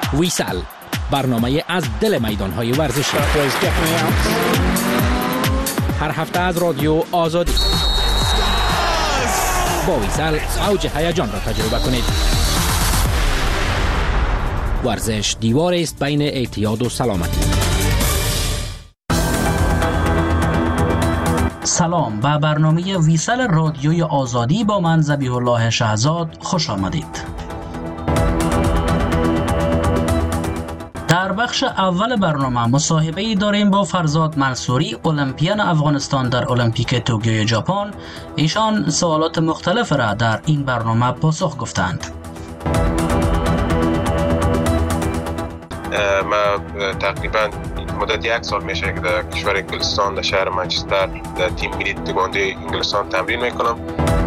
ویسال، برنامه از دل میدان‌های ورزشی. هر هفته از رادیو آزادی. با ویسال اوج هیجان را تجربه کنید. ورزش دیواری است بین اعتیاد و سلامتی. سلام، به برنامه ویسال رادیوی آزادی با من ذبیح الله شهزاد خوش آمدید. در بخش اول برنامه مصاحبه‌ای داریم با فرزاد منصوری، المپیان افغانستان در المپیک توکیو ژاپن. ایشان سوالات مختلف را در این برنامه پاسخ گفتند. ما تقریبا مدت 1 سال میشه که در کشور انگلستان در شهر منچستر در تیم ملی تکواندو انگلستان تمرین میکنم.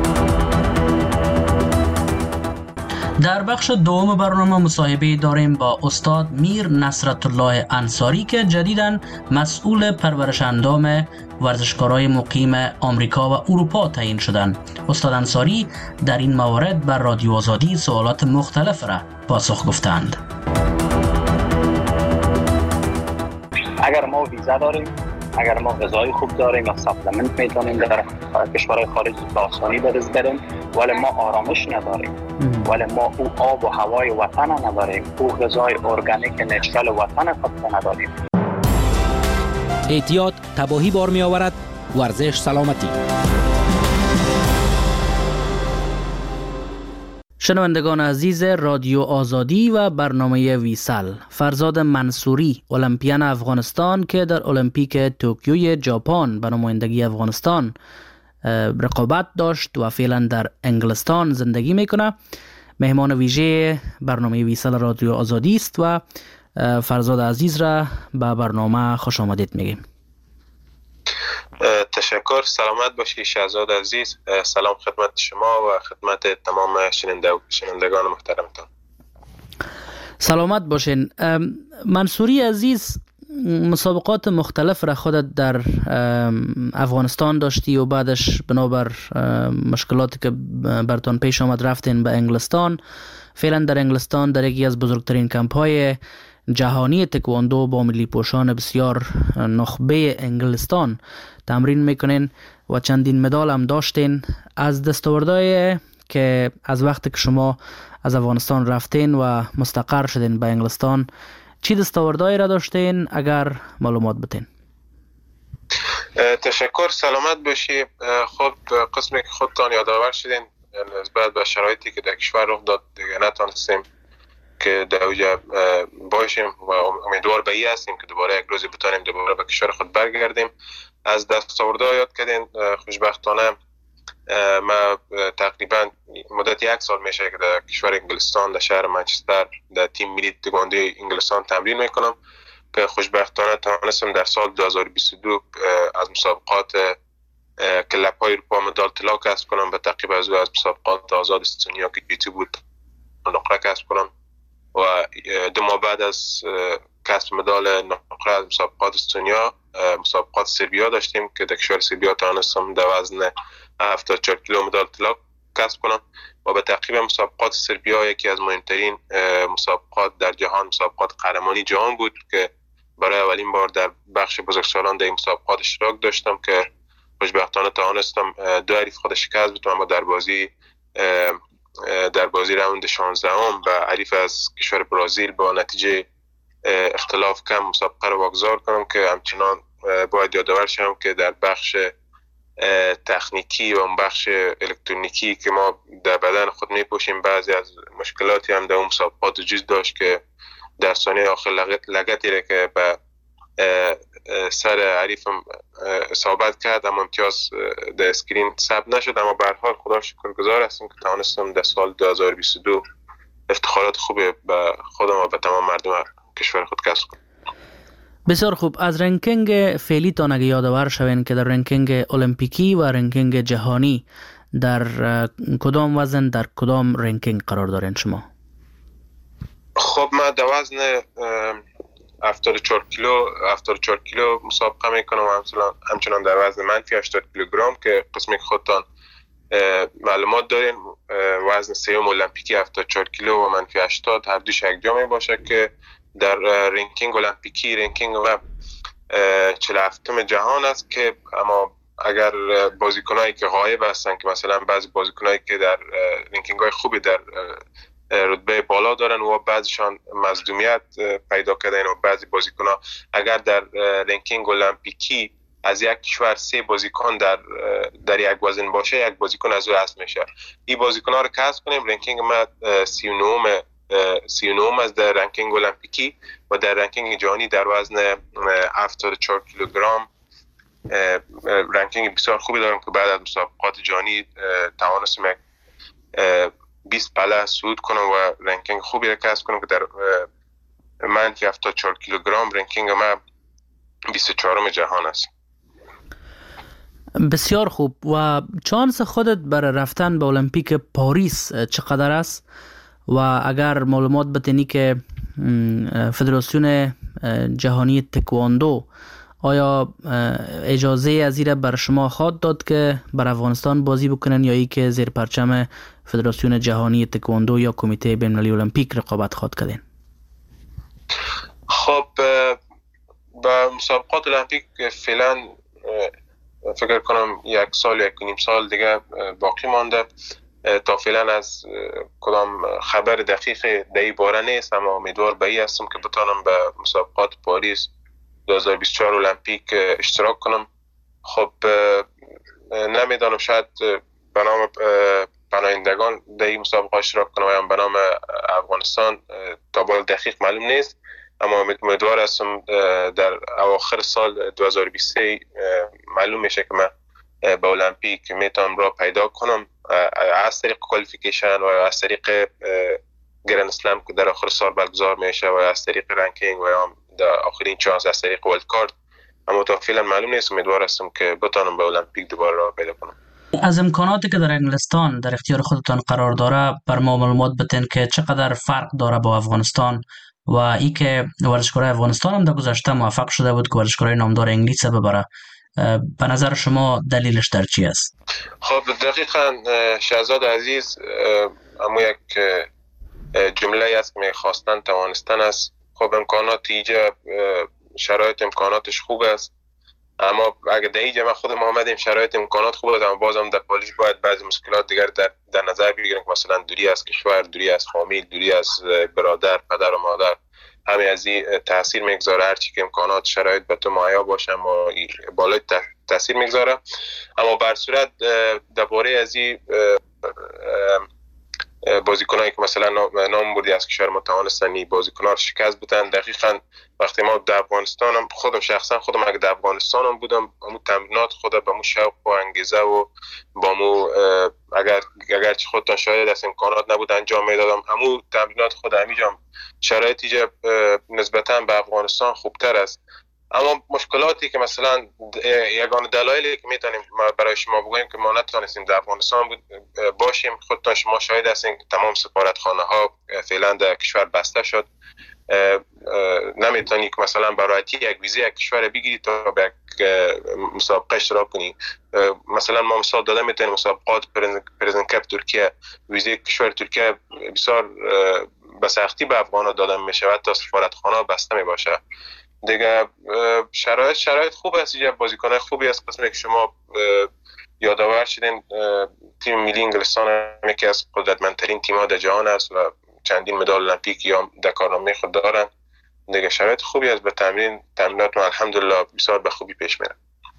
در بخش دوم برنامه مصاحبه داریم با استاد میر نصرت الله انصاری که جدیداً مسئول پرورش اندام ورزشکارای مقیم آمریکا و اروپا تعیین شدند. استاد انصاری در این موارد بر رادیو آزادی سوالات مختلف را پاسخ گفتند. اگر ما ویزا داریم، اگر ما غذای خوب داریم یا ساپلمنت میتونیم در کشورهای خارج به آسانی برز بریم، ولی ما آرامش نداریم، ولی ما او آب و هوای وطن نداریم، او غذای ارگانیک نچرال وطن خود نداریم. اعتیاد تباهی بار می آورد، ورزش سلامتی. شنوندگان عزیز رادیو آزادی و برنامه ویسال، فرزاد منصوری، المپیان افغانستان که در المپیک توکیو ژاپن به نمایندگی افغانستان رقابت داشت و فعلا در انگلستان زندگی میکنه، مهمان ویژه برنامه ویسال رادیو آزادی است و فرزاد عزیز را به برنامه خوش آمدید میگیم. تشکر. سلامت باشی شهزاد عزیز. سلام خدمت شما و خدمت تمام شنوندگان محترمتان. سلامت باشین. منصوری عزیز، مسابقات مختلف را خودت در افغانستان داشتی و بعدش بنابر مشکلاتی که برتان پیش آمد رفتین به انگلستان. فعلا در انگلستان در یکی از بزرگترین کمپ‌های جهانی تکواندو با ملی پوشان بسیار نخبه انگلستان تمرین میکنین و چندین مدال هم داشتین. از دستاوردهای که از وقتی که شما از افغانستان رفتین و مستقر شدین به انگلستان، چی دستاوردهایی را داشتین اگر معلومات بتین؟ تشکر. سلامت باشی. خب قسمی که خودتان یادآور شدین نسبت به شرایطی که در کشور رخ داد دیگه نتونستیم که در اوجه باشیم و امیدوار به این هستیم که دوباره یک روزی بتانیم دوباره به کشور خود برگردیم. از دستاوردها یاد کردین. خوشبختانه ما تقریبا مدت 1 سال میشه که در کشور انگلستان در شهر منچستر در تیم ملی تکواندو انگلستان تمرین میکنم که خوشبختانه توانستم در سال 2022 از مسابقات کلب‌های اروپا مدال طلا کسب کنم. به تعقیب از مسابقات آزاد استونیا که جیتی بود نقره کسب کنم و 2 ماه بعد از کسب مدال نقره از مسابقات استونیا مسابقات سربیا داشتیم که در کشور سربیا توانستم در وزن 74 کیلو مدال طلا کسب کنم و به تعقیب مسابقات سربیا یکی از مهمترین مسابقات در جهان، مسابقات قهرمانی جهان بود که برای اولین بار در بخش بزرگسالان در این مسابقات اشتراک داشتم که خوشبختانه توانستم 2 حریف خود شکست بدم و در بازی راوند 16 به حریف از کشور برزیل با نتیجه اختلاف کم مسابقه رو واگذار کنم که همچنان باید یادآور شم که در بخش تکنیکی و اون بخش الکترونیکی که ما در بدن خود میپوشیم بعضی از مشکلاتی هم در اون مسابقات وجود داشت که در ثانیه آخر لگتی را که به سر حریفم اصابت کرد اما امتیاز در اسکرین ثبت نشد، اما به هر حال خدا شکرگزار هستم که توانستم در سال 2022 افتخارات خوبی به خودم و به تمام مردم کشور خود کسب کنم. بسیار خوب. از رنکینگ فعلی تان اگه یادآور شوین که در رنکینگ المپیکی و رنکینگ جهانی در کدام وزن در کدام رنکینگ قرار دارین شما؟ خب ما در وزن 74 کیلو مسابقه میکنم و همچنان در وزن منفی 80 کیلوگرم که قسمی که خودتان معلومات دارین وزن سیوم المپیکی 74 کیلو و منفی 80 هر دوش یک جا می باشه که در رنکینگ المپیکی رنکینگ و 47م جهان است که اما اگر بازیکنایی که غایب هستن که مثلا بعضی بازیکنایی که در رنکینگ های خوبی در رتبه بالا دارن و بعضیشان مظلومیت پیدا کردن و بعضی بازیکن‌ها اگر در رنکینگ المپیکی از یک کشور 3 بازیکن در یک وزن باشه یک بازیکن از او حذف میشه. این بازیکن‌ها رو کسب کنیم رنکینگ ما 39 از در رنکینگ المپیکی و در رنکینگ جهانی در وزن 74 کیلوگرم رنکینگ بسیار خوبی دارم که بعد از مسابقات جهانی توانستم 20 پله صعود کنم و رنکینگ خوبی را کسب کنم که در منفی 74 کیلوگرم رنکینگ ما 24م جهان است. بسیار خوب. و چانس خودت برای رفتن به المپیک پاریس چقدر است؟ و اگر معلومات بتینی که فدراسیون جهانی تکواندو آیا اجازه از این بر شما خواهد داد که بر افغانستان بازی بکنن یا ای که زیر پرچم فدراسیون جهانی تکواندو یا کمیته بین‌المللی المپیک رقابت خواهد کردین؟ خب با مسابقات المپیک فعلا فکر کنم 1 سال 1.5 سال دیگه باقی مانده. تا فعلا از کدام خبر دقیق در باره نیست، اما امیدوار به این هستم که بتانم به مسابقات پاریس 2024 المپیک اشتراک کنم. خب نمیدانم شاید به نام پناهندگان در این مسابقه اشتراک کنم یا به نام افغانستان تا بال دقیق معلوم نیست، اما امیدوار هستم در اواخر سال 2023 معلوم میشه که من به المپیک میتونم را پیدا کنم از طریق کوالیفیکیشن و از طریق گرند اسلم که در آخر سال برگزار میشه و از طریق رنکینگ و در آخرین چانس از طریق ورلد کارت، اما تا فعلا معلوم نیست. امیدوار هستم که بتونم به المپیک دوباره را پیدا کنم. از امکاناتی که در انگلستان در اختیار خودتان قرار داره بر ما معلومات بتین که چقدر فرق داره با افغانستان و ای که ورزشکارای افغانستان هم در گذشته موفق شده بود که ورزشکارای نامدار انگلیس ببره. به نظر شما دلیلش در چی است؟ خب دقیقاً شهزاد عزیز، اما یک جمله است که میخواستن توانستن است. خب امکانات ایجا شرایط امکاناتش خوب است، اما اگر در ایجا من خودم آمدیم شرایط امکانات خوب است، اما بازم در پاریس باید بعضی مشکلات دیگر در نظر بگیریم که مثلا دوری از کشور، دوری از فامیل، دوری از برادر، پدر و مادر، همه از این تاثیر میگذاره. هرچی که امکانات شرایط به تو مهیا باشه و بالای تاثیر میگذاره. اما بر صورت درباره از این بازیکنایی که مثلا نام بردی از کشور ما توانستن بازیکن‌ها رو شکست بدن، دقیقاً وقتی ما در افغانستانم خودم شخصا خودم اگه در افغانستانم بودم همون تمرینات خودم با مو شوق و انگیزه و با مو اگر چه خودتان شاید از امکانات نبود انجام میدادم، همون تمرینات خود همینجام شرایطی که نسبتاً به افغانستان خوبتر است. اما مشکلاتی که مثلا یگانه دلایلی که میتونیم برای شما بگوییم که ما نتونستیم در افغانستان باشیم، خودتان شما شاهد هستین که تمام سفارتخانه ها فعلا در کشور بسته شد. نمیتونی که مثلا برای یک ویزه یک کشور بگیری تا به مسابقه اشتراک کنی. مثلا ما مثال داده میتونیم مسابقات پرزن کپ ترکیه، ویزه کشور ترکیه بسیار به سختی به افغانا داده میشه و تا سفارتخانه بسته میباشه دیگه. شرایط خوب است، یه بازیکن خوبی است. قسمی که شما یادآور شدین تیم ملی انگلستان یکی از قدرتمندترین تیم‌ها در جهان است و چندین مدال المپیک یا در کارنامه خود دارن دیگه. شرایط خوبی است، به تمرینات الحمدلله بسیار به خوبی پیش میره.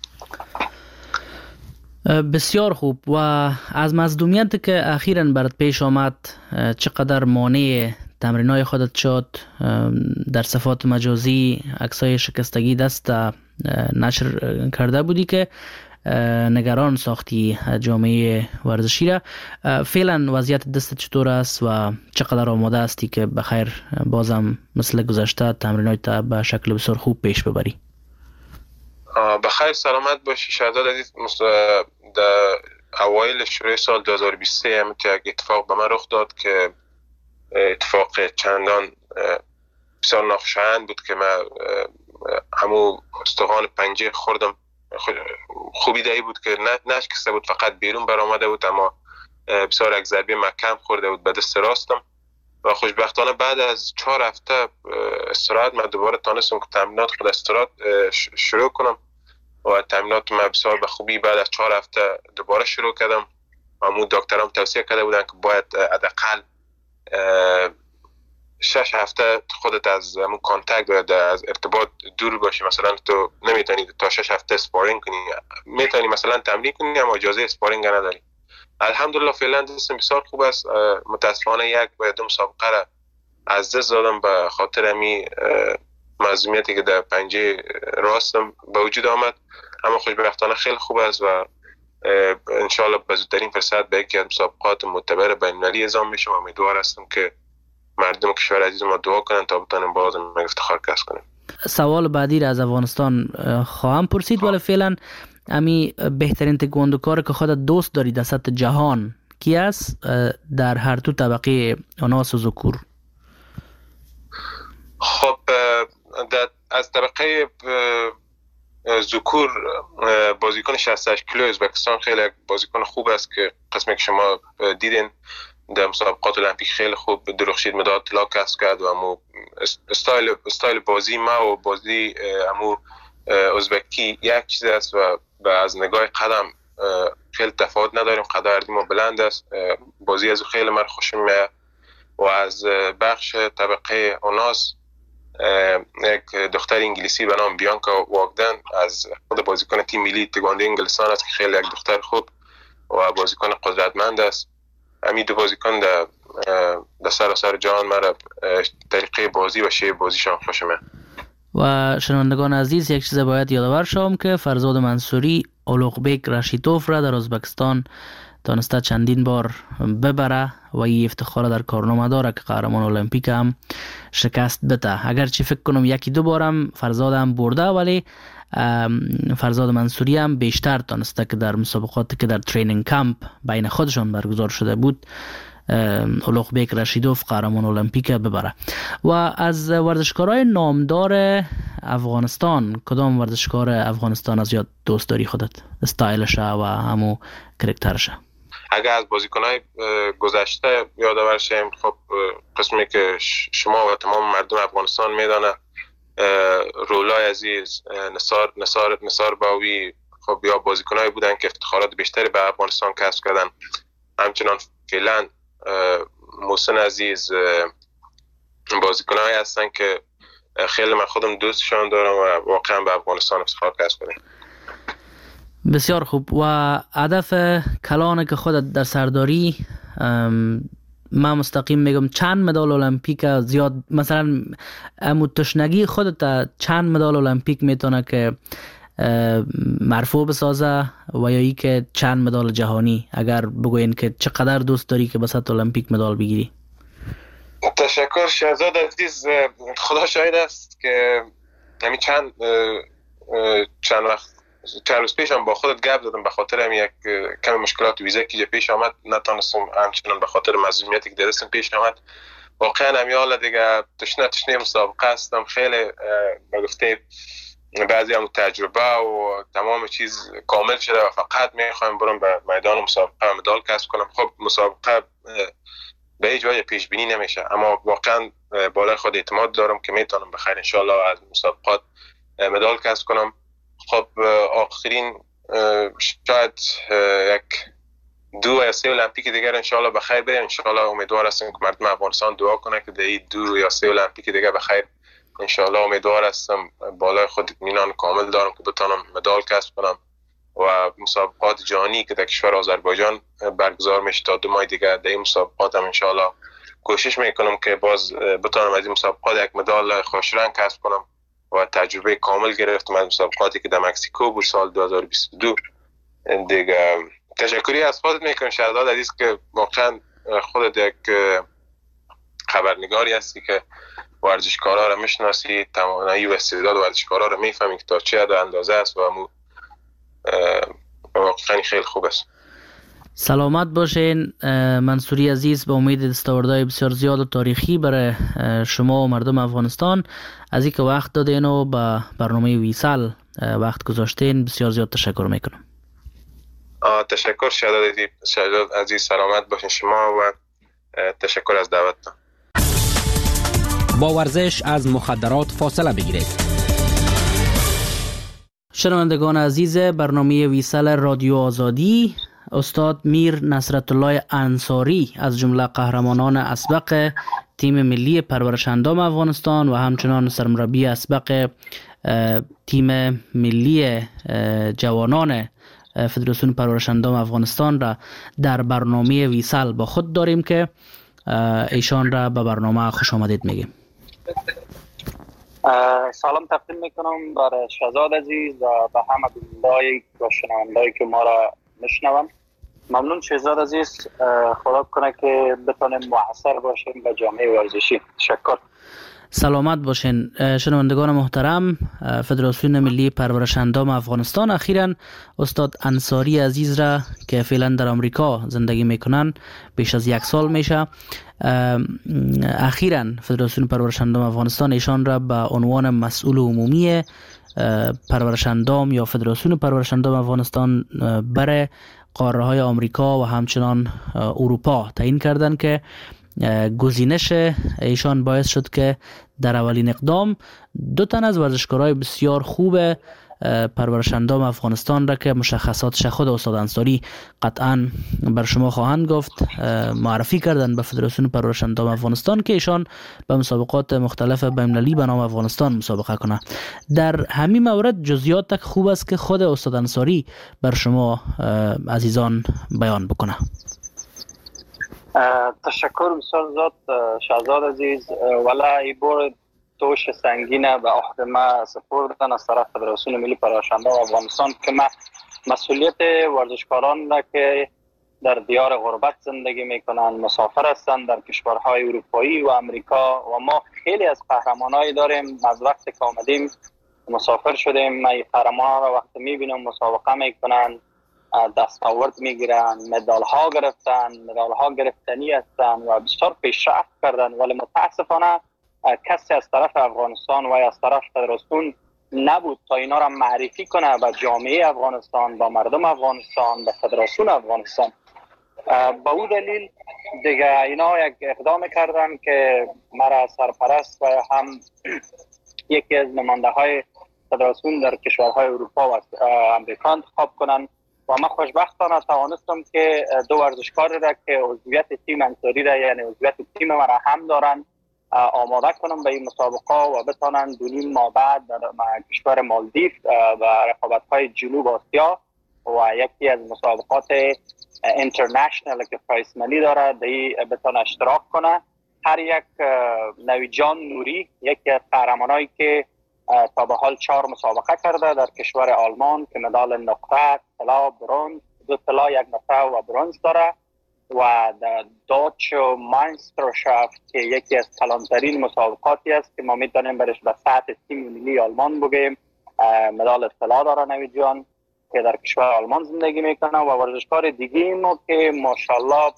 بسیار خوب. و از مصدومیتی که اخیراً برات پیش آمد چقدر مانع تمرینای خودت شد؟ در صفحات مجازی عکسای شکستگی دست نشر کرده بودی که نگران ساختی جامعه ورزشی را. فعلا وضعیت دست چطور است و چقدر آماده هستی که بخیر بازم مثل گذشته تمرینات به شکل بسیار خوب پیش ببری؟ بخیر سلامت باشی شهزاد عزیز. در اوایل شروع سال 2023 هم یک اتفاق به من رخ داد که اتفاق چندان بسیار ناخوشایند بود که من همو استخوان پنجه خوردم خوبی دایی بود که نشکسته بود، فقط بیرون برآمده بود، اما بسیار یک ضربه محکم خورده بود به دست راستم و خوشبختانه بعد از 4 هفته استراحت من دوباره تانستم که تمرینات خود استراحت شروع کنم و تمرینات من بسیار به خوبی بعد از 4 هفته دوباره شروع کردم. امو دکترام توصیه کرده بودن که باید حداقل 6 هفته خودت از همون کانتکت و از ارتباط دور باشی. مثلا تو نمیتونی تا 6 هفته اسپارینگ کنی، میتونی مثلا تمرین کنی اما اجازه اسپارینگ نداری. الحمدلله فعلا دستم بسیار خوب است. متاسفانه 1 و 2 مسابقه را از دست دادم به خاطر امی معصومیتی که در پنجه راستم به وجود آمد، اما خوشبختانه خیلی خوب است و انشالله به زودترین فرصت به یکی از مسابقات معتبر بین‌المللی اعزام میشم و امیدوار هستم که مردم کشور عزیز ما دعا کنن تا بتونیم باز افتخار کسب کنیم. سوال بعدی را از افغانستان خواهم پرسید، ولی فعلا امی بهترین تکواندوکار که خودت دوست داری در سطح جهان کی است در هر دو طبقه اناث و ذکور؟ خب از طبقه ذکور بازیکن 68 کیلو ازبکستان خیلی بازیکن خوب است که قسمی که شما دیدین در مسابقات المپیک خیلی خوب درخشید، مدال طلا کسب کرد و امو استایل بازی ما و بازی امو ازبکی یک چیز است و از نگاه قدم خیلی تفاوت نداریم، قد ما بلند است، بازی از خیلی من خوشم میاد. و از بخش طبقه اوناس یک دختر انگلیسی به نام بیانکا واگدن از خود بازیکن تیم ملی تکواندو انگلستان است که خیلی یک دختر خوب و بازیکن قدرتمند است. همین دو بازیکن در سراسر جهان مرا طریقه بازی و شیوه بازیشان خوشمه. و شنوندگان عزیز، یک چیز باید یادآور شوم که فرزاد منصوری اولوغبک رشیدوف را در ازبکستان تانسته چندین بار ببره و این افتخار در کارنامه داره که قهرمان المپیک هم شکست بده. اگرچه فکر کنم 1-2 بارم فرزاد هم برده، ولی فرزاد منصوری هم بیشتر تانسته که در مسابقاتی که در ترینینگ کمپ بین خودشان برگزار شده بود اولوغبک رشیدوف قهرمان المپیک ببره. و از ورزشکارای نامدار افغانستان کدام ورزشکار افغانستان از یاد دوست داری خودت؟ استایلش و همو کرکترش؟ اگر از بازیکنای گذشته یادآور شیم، خب قسمی که شما و تمام مردم افغانستان میدانه، رولای عزیز، نثار باوی، خب یا بازیکنایی بودن که افتخارات بیشتری به افغانستان کسب کردن. همچنان فعلا محسن عزیز بازیکنایی هستن که خیلی من خودم دوستشان دارم و واقعا به افغانستان افتخار کسب کردن. بسیار خوب. و هدف کلان که خودت در سرداری، من مستقیم میگم چند مدال المپیک زیاد، مثلا تشنگی خودت چند مدال المپیک میتونه که مرفوع بسازه و یا ای که چند مدال جهانی؟ اگر بگوین که چقدر دوست داری که به سطح المپیک مدال بگیری؟ تشکر شهزاد عزیز. خدا شاهد است که همین چند روز پیش هم با خودت گپ زدم، به خاطر هم یک کمی مشکلات ویزا که پیش آمد نتونستم، همچنان به خاطر معصومیتی که دستم پیش آمد. واقعا هم یالا دیگه تشنه مسابقه هستم، خیلی به گفته بعضی هم تجربه و تمام چیز کامل شده و فقط میخوایم برم به میدان مسابقه مدال کسب کنم. خب مسابقه به هیچ وجه پیش بینی نمیشه، اما واقعا بالای خود اعتماد دارم که میتونم بخیر انشالله از مسابقات مدال کسب کنم. خب آخرین شاید 1-2 یا 3 المپیک دیگر انشالله بخیر بریم. انشالله امیدوار هستم که مردم افغانستان دعا کنه که در این 2 یا 3 المپیک دیگر بخیر انشالله. امیدوار هستم، بالای خود اطمینان کامل دارم که بتونم مدال کسب کنم و مسابقات جهانی که در کشور آذربایجان برگزار میشه تا 2 ماه دیگه، در این مسابقات هم انشالله کوشش میکنم که باز بتونم از این مسابقات یک مدال خوشرنگ کسب کنم و تجربه کامل گرفتم از مسابقاتی که در مکزیکو بود سال 2022 دیگه. تشکری از خودت میکنم شهزاد عزیز که واقعا خودت یک خبرنگاری هستی که ورزشکارا رو میشناسی، توانایی و استعداد ورزشکارا رو میفهمی که تا چه حد اندازه است و واقعا خیلی خوب است. سلامت باشین منصوری عزیز. به امید دستاوردهای بسیار زیاد و تاریخی برای شما و مردم افغانستان از اینکه وقت دادین و به برنامه ویسال وقت گذاشتین بسیار زیاد تشکر میکنم. تشکر شهزاد عزیز. سلامت باشین شما و تشکر از دعوتتان. با ورزش از مخدرات فاصله بگیرید. شنوندگان عزیز برنامه ویسال رادیو آزادی، استاد میر نصرت الله انصاری از جمله قهرمانان اسبق تیم ملی پرورش اندام افغانستان و همچنان سرمربی اسبق تیم ملی جوانان فدراسیون پرورش اندام افغانستان را در برنامه ویسال با خود داریم که ایشان را به برنامه خوش آمدید میگیم. سلام تقدیم میکنم برای شهزاد عزیز و به همه بیننده‌ای و شنونده‌ای که ما را میشنوند. ممنون شهزاد عزیز. خدا کنه که بتونیم مؤثر باشیم به جامعه ورزشی. تشکر. سلامت باشین شنوندگان محترم. فدراسیون ملی پرورش اندام افغانستان اخیراً استاد انصاری عزیز را که فعلا در آمریکا زندگی میکنن بیش از 1 سال میشه، اخیراً فدراسیون پرورش اندام افغانستان ایشان را به عنوان مسئول عمومی پرورش اندام یا فدراسیون پرورش اندام افغانستان برای قاره های آمریکا و همچنان اروپا تعیین کردند که گزینش ایشان باعث شد که در اولین اقدام 2 تن از ورزشکارای بسیار خوب پرورش اندام افغانستان را که مشخصاتش خود استاد انصاری قطعا بر شما خواهند گفت معرفی کردن به فدراسیون پرورش اندام افغانستان که ایشان به مسابقات مختلف بین‌المللی به نام افغانستان مسابقه کنه. در همین مورد جزئیات تک خوب است که خود استاد انصاری بر شما عزیزان بیان بکنه. تشکر بسیار شهزاد عزیز. ولی این بار دوش سنگینه به عهده ما سپردن از طرف فدراسیون ملی پرورش اندام افغانستان که ما مسئولیت ورزشکاران را که در دیار غربت زندگی میکنند، مسافر هستند در کشورهای اروپایی و امریکا و ما خیلی از قهرمانایی داریم. از وقتی که آمدیم مسافر شدیم، ما این قهرمانان را وقتی میبینم مسابقه میکنند، دستاورد میگیرن، مدال ها گرفتن، مدال ها گرفتنی هستن و بسیار پیشرفت کردن، ولی متاسفانه کسی از طرف افغانستان و از طرف فدراسیون نبود تا اینا را معرفی کنه به جامعه افغانستان، به مردم افغانستان، به فدراسیون افغانستان. به او دلیل دیگه اینا یک اقدام کردن که مرا سرپرست و هم یکی از نماینده های فدراسیون در کشورهای اروپا و امریکا انتخاب کنن و من خوشبختانه توانستم که 2 ورزشکار را که عضویت تیم انصاری را یعنی عضویت تیم من را هم دارن آماده کنم به این مسابقه و بتانن 2.5 ماه بعد در کشور مالدیو و رقابت‌های جنوب آسیا و یکی از مسابقات اینترنشنال که پرایس منی داره بتانه اشتراک کنه. هر یک نویجان نوری یکی از قهرمانایی که تا به حال 4 مسابقه کرده در کشور آلمان که مدال نقره، طلا، برنز، 2 طلا، 1 نقره و برنز داره و دوچ ماینسترشافت که یکی از کلانترین مسابقاتی است که ما میتونیم برش به سطح تیم ملی آلمان بگیم، مدال طلا داره نویجان که در کشور آلمان زندگی میکنه و ورزشکار دیگه ما که ماشاءالله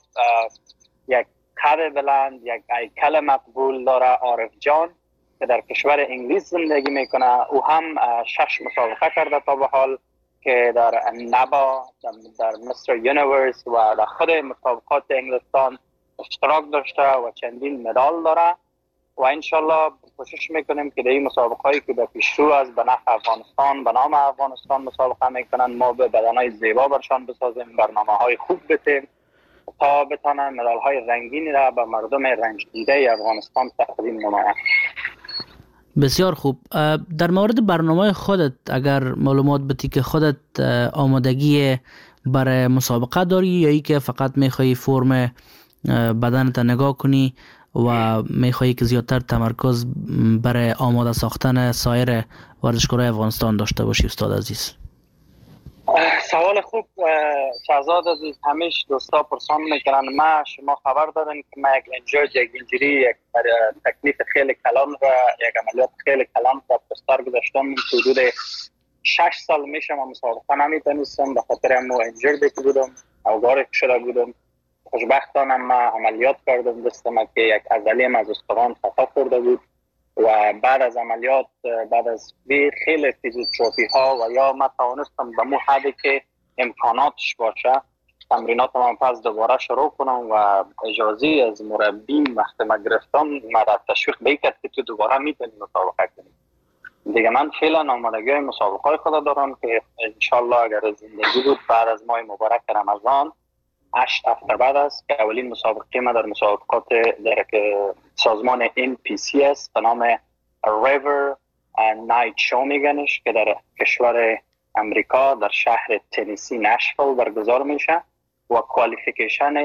یک قد بلند، یک هیکل مقبول داره، عارف جان که در کشور انگلیس زندگی میکنه. او هم 6 مسابقه کرده تا به حال که در نبا، در مستر یونیورس و در خود مسابقات انگلستان اشتراک داشته و چندین مدال داره و انشالله کوشش میکنیم که در این مسابقه هایی که به پیشرو از به نفع افغانستان به نام افغانستان مسابقه میکنن ما به بدنهای زیبا برشان بسازیم، برنامه های خوب بتیم تا بتانن مدال های رنگینی را به مردم رنج دیده افغانستان تقدیم نمایند. بسیار خوب. در مورد برنامه خودت اگر معلومات بدی که خودت آمادگی برای مسابقه داری یا ای که فقط میخوایی فرم بدنت نگاه کنی و میخوایی که زیادتر تمرکز برای آماده ساختن سایر ورزشکارای افغانستان داشته باشی استاد عزیز؟ سوال خوب شهزاد عزیز. همیشه دوستا پرسان میکنن شما خبر دارین که من یک اینجوری یک تکلیف خیلی کلان و یک عملیات خیلی کلان را پستار گذاشتم. حدود 6 سال میشه من مسابقه نمیتونستم به خاطر اینجوری که بودم اوگار شده بودم. خوشبختانه ما عملیات کردم دستم که یک عضله‌ام از استخوان خطا خورده بود و بعد از عملیات، بعد از خیلی فیزیوتراپی ها و یا ما توانستم به مو حدی که امکاناتش باشه تمرینات من پس دوباره شروع کنم و اجازه از مربی وقتی ما گرفتم مرا تشویق بیکرد که تو دوباره میتونی مسابقه کنی. دیگه من فعلا آمادگی مسابقه خود دارم که انشالله اگر زندگی بود بعد از ماه مبارک رمضان 8 هفته بعد است که اولین مسابقه ما در مسابقات در سازمان NPCS به نام River Night Show میگنش که در کشور امریکا در شهر تنیسی نشویل برگزار میشه و کوالیفیکیشن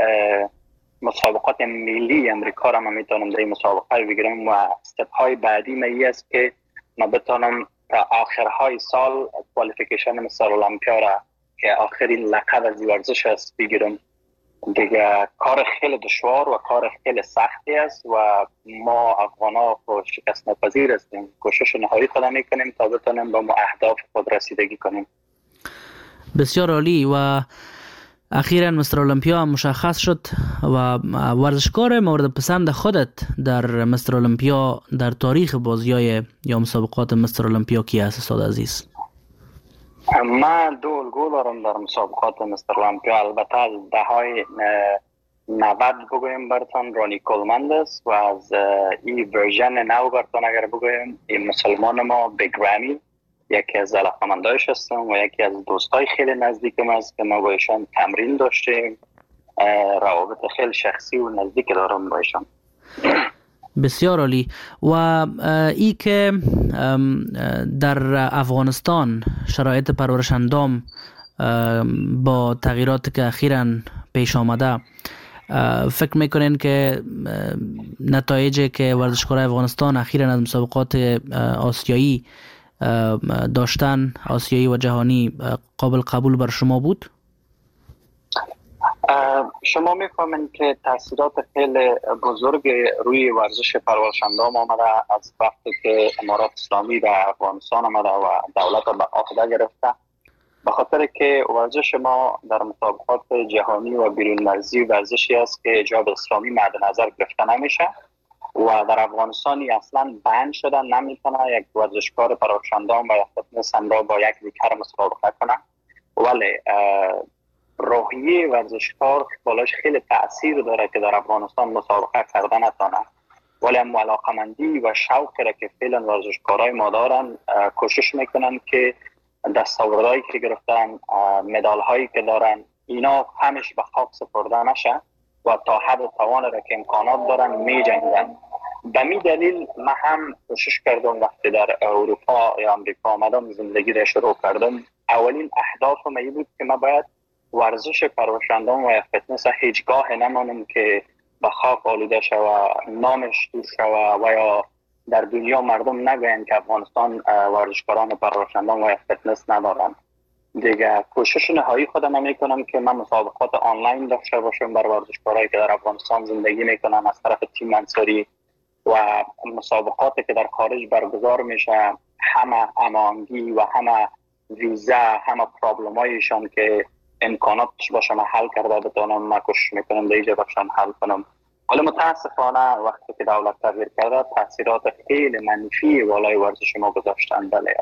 مسابقات ملی امریکا را من میتونم در این مسابقه بگیرم و استپ های بعدی من است که من بتونم تا آخرهای سال کوالیفیکیشن مثل المپیا را که آخرین لقب از ورزش است بگیرم. دیگه کار خیلی دشوار و کار خیلی سختی است و ما افغانا شکست ناپذیر هستیم. کوشش نهایی خود میکنیم تا بتونیم به اهداف خود رسیدگی کنیم. بسیار عالی. و اخیراً مستر المپیا مشخص شد و ورزشکار مورد پسند خودت در مستر المپیا در تاریخ بازی‌های یا مسابقات مستر المپیا کی است استاد عزیز؟ من 2 الگو دارم در مسابقات مستر المپیا. البته از دههای 90 بگویم براتون رانی کولمند است و از این ورژن نو براتون اگر بگویم این مسلمان ما بگرامی یکی از علاقه‌مندایش هستم و یکی از دوستای خیلی نزدیکم است که ما با ایشان تمرین داشتیم، روابط خیلی شخصی و نزدیک دارم با ایشان. بسیار عالی. و ای که در افغانستان شرایط پرورش اندام با تغییراتی که اخیراً پیش آمده، فکر میکنین که نتایجی که ورزشکارای افغانستان اخیراً از مسابقات آسیایی داشتن، آسیایی و جهانی، قابل قبول بر شما بود؟ شما میفهمین که تاثیرات خیلی بزرگ روی ورزش پرورش اندام آمده از وقتی که امارات اسلامی در افغانستان آمده و دولت به عهده گرفته، به خاطر که ورزش ما در مسابقات جهانی و بیرون مرزی ورزشی است که حجاب اسلامی مد نظر گرفته نمیشه و در افغانستانی اصلا بند شده، نمیتونه یک ورزشکار پرورش اندام و یا فتنس را با یک دیگر مسابقه کنه. ولی روحیه ورزشکار بالاش خیلی تأثیر داره که در افغانستان مسابقه کردن نتونه، ولی علاقه‌مندی و شوقی را که فعلا ورزشکارای ما دارن کوشش میکنن که دستاوردهایی که گرفتن، مدال هایی که دارن، اینا همش به خاک سپرده نشه و تا حد و توان را که امکانات دارن می جنگن. به می دلیل من هم کوشش کردم وقتی در اروپا یا امریکا آمدم زندگی را شروع کردم، اولین اهدافم این بود که من باید ورزش پرورش اندام و فتنس هیچگاه نمانم که به خاک آلوده شوه، نامش دور شوه و یا در دنیا مردم نگوین که افغانستان ورزشکاران پرورش اندام و فتنس ندارن. دیگه کوشش نهایی خودم میکنم که من مسابقات آنلاین داشته باشم بر ورزشکارایی که در افغانستان زندگی میکنن از طرف تیم انصاری و مسابقاتی که در خارج برگزار میشه همه امانگی و همه ویزا، همه پرابلم هایشان که امکاناتش باشه من حل کرده بتونم، من کوشش میکنم در اینجا باشم حل کنم. ولی متاسفانه وقتی که دولت تغییر کرده تاثیرات خیلی منفی والای ورزش ما گذاشتن. بله.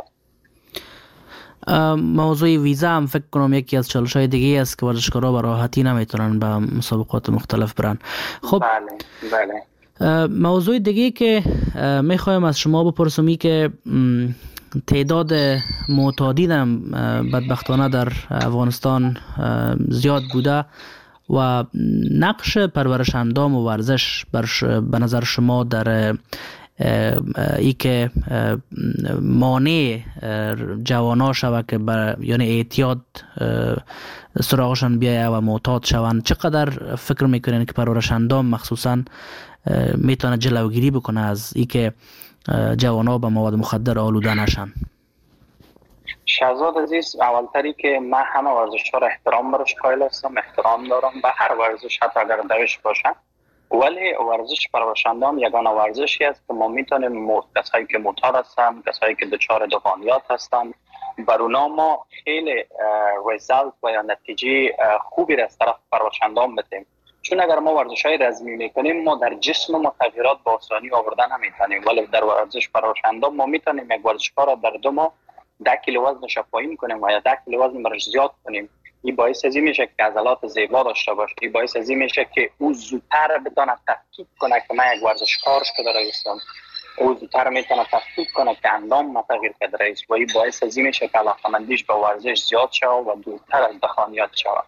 موضوع ویزا هم فکر کنم یکی از چالش‌های دیگه است که ورزشکارا به راحتی نمیتونن به مسابقات مختلف برن. خب بله. موضوع دیگه که میخوایم از شما بپرسم این که تعداد معتادین بدبختانه در افغانستان زیاد بوده و نقش پرورش اندام و ورزش به نظر شما در ای که مانع جوانا شود که یعنی اعتیاد سراغشان بیایه و معتاد شوند، چقدر فکر میکنین که پرورش اندام مخصوصا میتونه جلوگیری بکنه از ای که جوانا به مواد مخدر آلوده نشن؟ شهزاد عزیز، اولتری که من همه ورزش‌ها را احترام برش قائل هستم، احترام دارم به هر ورزش حتی اگر دوش باشه، ولی ورزش پرورش اندام یگانه ورزشی است که ما میتونیم کسایی که معتاد هستن، کسایی که دچار دهانیات هستن بر اونا ما خیلی ریزالت و یا نتیجه خوبی را از طرف پرورشندان بدیم. چون اگر ما ورزش های رزمی میکنیم ما در جسم ما تغییرات با آسانی آوردن نمیتونیم، ولی در ورزش پرورشندان ما میتونیم یک ورزشکار را در 2 ماه 10 کیلو وزنش پایین کنیم و یا 10 کیلو وزن برش زیاد کنیم. این باعث ازی میشه که عضلات زیبا داشته باشه، این باعث ازی میشه که او زودتر بتونه تفکیک کنه که من یک ورزشکار شده رئیسم، او زودتر میتونه تفکیک کنه که اندام ما تغییر کرده رئیس و این باعث ازی میشه که علاقمندیش به ورزش زیاد شود و دورتر از دخانیات شود.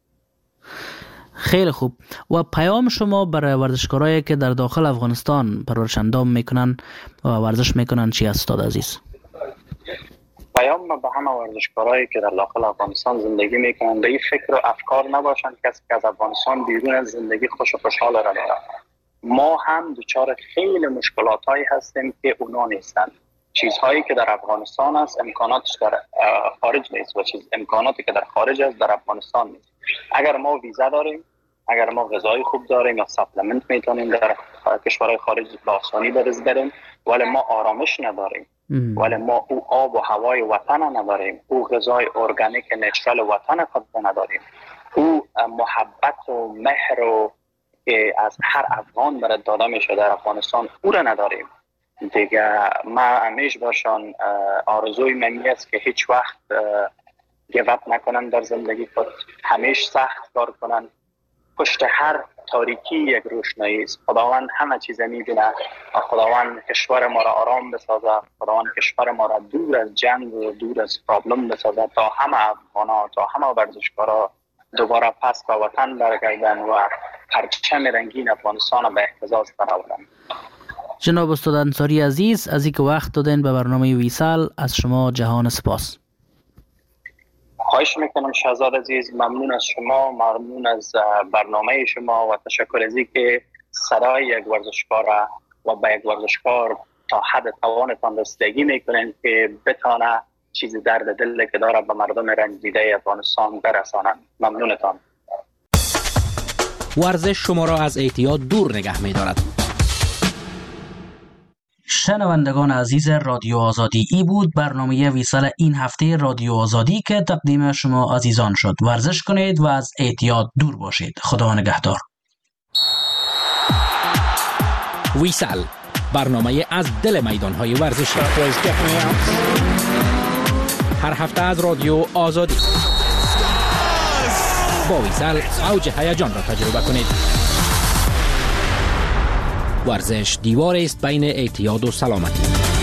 خیلی خوب. و پیام شما برای ورزشکارایی که در داخل افغانستان پرورش اندام میکنن و ورزش میکنن چی است استاد عزیز؟ پیام به همه ورزشکارایی که در داخل افغانستان زندگی میکنن به این فکر و افکار نباشن کسی که از افغانستان بیرون از زندگی خوش و خوشحال را داره. ما هم دچار خیلی مشکلاتایی هستیم که اونا نیستن. چیزهایی که در افغانستان است امکاناتش در خارج نیست و امکاناتی که در خارج است در افغانستان نیست. اگر ما ویزا داریم، اگر ما غذای خوب داریم یا ساپلمنت میتونیم در کشورهای خارج به آسانی برز بریم، ولی ما آرامش نداریم، ولی ما او آب و هوای وطن نداریم، او غذای ارگانیک نچرال وطن خود نداریم، او محبت و مهر و که از هر افغان برای داده میشه در افغانستان او را نداریم دیگه. ما همیشه باشان آرزوی منی است که هیچ وقت گیواب نکنن در زندگی خود، همیشه سخت کار کنن. پشت هر تاریکی یک روشنایی است. خداوند همه چیز میبینه و خداوند کشور ما را آرام بسازه، خداوند کشور ما را دور از جنگ و دور از پرابلم بسازه تا همه افغانا، تا همه ورزشکارا دوباره پس به وطن برگردن و پرچم رنگین افغانستان را به اهتزاز درآورن. جناب استاد انصاری عزیز، از اینکه وقت دادین به برنامه ویسال از شما جهان سپاس. خواهش میکنم شهزاد عزیز، ممنون از شما، ممنون از برنامه شما و تشکر از اینکه صدای یک ورزشکار و به یک ورزشکار تا حد توانتان رسیدگی میکنین که بتانه چیزی درد دل که داره به مردم رنجیده افغانستان برسانند. ممنونتان. ورزش شما را از اعتیاد دور نگه می‌دارد. شنوندگان عزیز رادیو آزادی، ای بود برنامه ویسال این هفته رادیو آزادی که تقدیم شما عزیزان شد. ورزش کنید و از اعتیاد دور باشید. خدا نگهدار. ویسال، برنامه از دل میدان‌های ورزشی. هر هفته از رادیو آزادی. با ویسال اوج هیجان را تجربه کنید. ورزش دیواری است بین اعتیاد و سلامتی.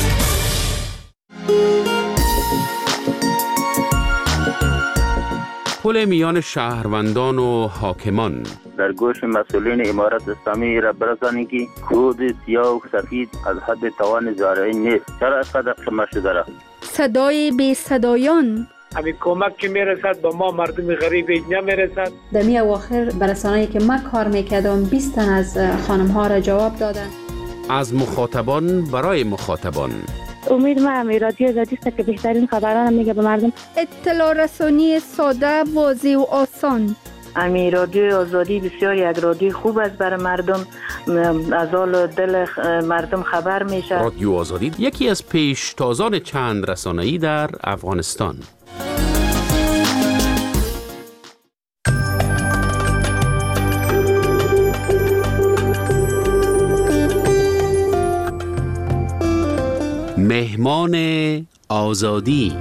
پل میان شهروندان و حاکمان. در گوش مسئولین امارت اسلامی را برسانید که کود سیاه و سفید از حد توان زارعی نیست. چرا اینقدر قمه شده را؟ صدای بی صدایان. همین کمک که میرسد به ما مردم غریب نمیرسد. در می اواخر برسانه‌ای که من کار میکردم 20 تن از خانم ها را جواب دادن. از مخاطبان برای مخاطبان. امید ما رادیو آزادی است که بهترین خبران میگه به مردم. اطلاع رسانی ساده، واضح و آسان. رادیو آزادی بسیار یک رادیو خوب است برای مردم، از حال دل مردم خبر میشه. رادیو آزادی یکی از پیشتازان چند رسانه‌ای در افغانستان. مهمان آزادی.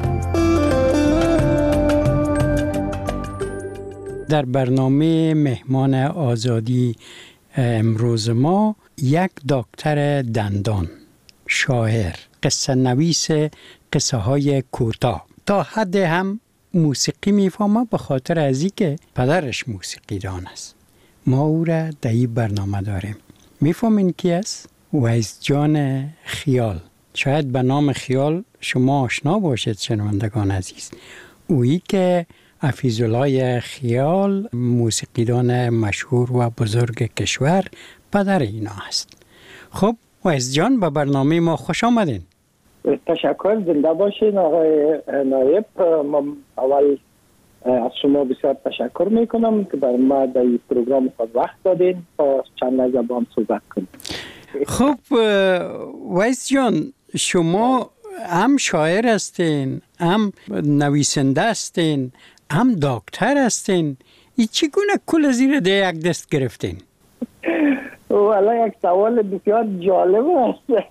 در برنامه مهمان آزادی امروز ما یک دکتر دندان، شاعر، قصه نویس قصه های کوتاه، تا حد هم موسیقی میفهمه به خاطر از اینکه پدرش موسیقی دان است. ما او را در این برنامه داریم. میفهمین کی است؟ ویس جان خیال. شاید به نام خیال شما آشنا باشید شنوندگان عزیز. اویی که حفیظالله خیال، موسیقیدان مشهور و بزرگ کشور، پدر اینا است. خب ویس جان، به برنامه ما خوش آمدین. تشکر، زنده باشین آقای نایب. من اول از شما بسیار تشکر میکنم که بر ما در این پروگرام خود وقت دادین تا چند لحظه با هم صحبت کنیم. خب ویس جان، شما هم شاعر هستین، هم نویسنده هستین، هم دکتر هستین. این چگونه کل زیر ده یک دست گرفتین؟ والا یک سوال بسیار جالب است.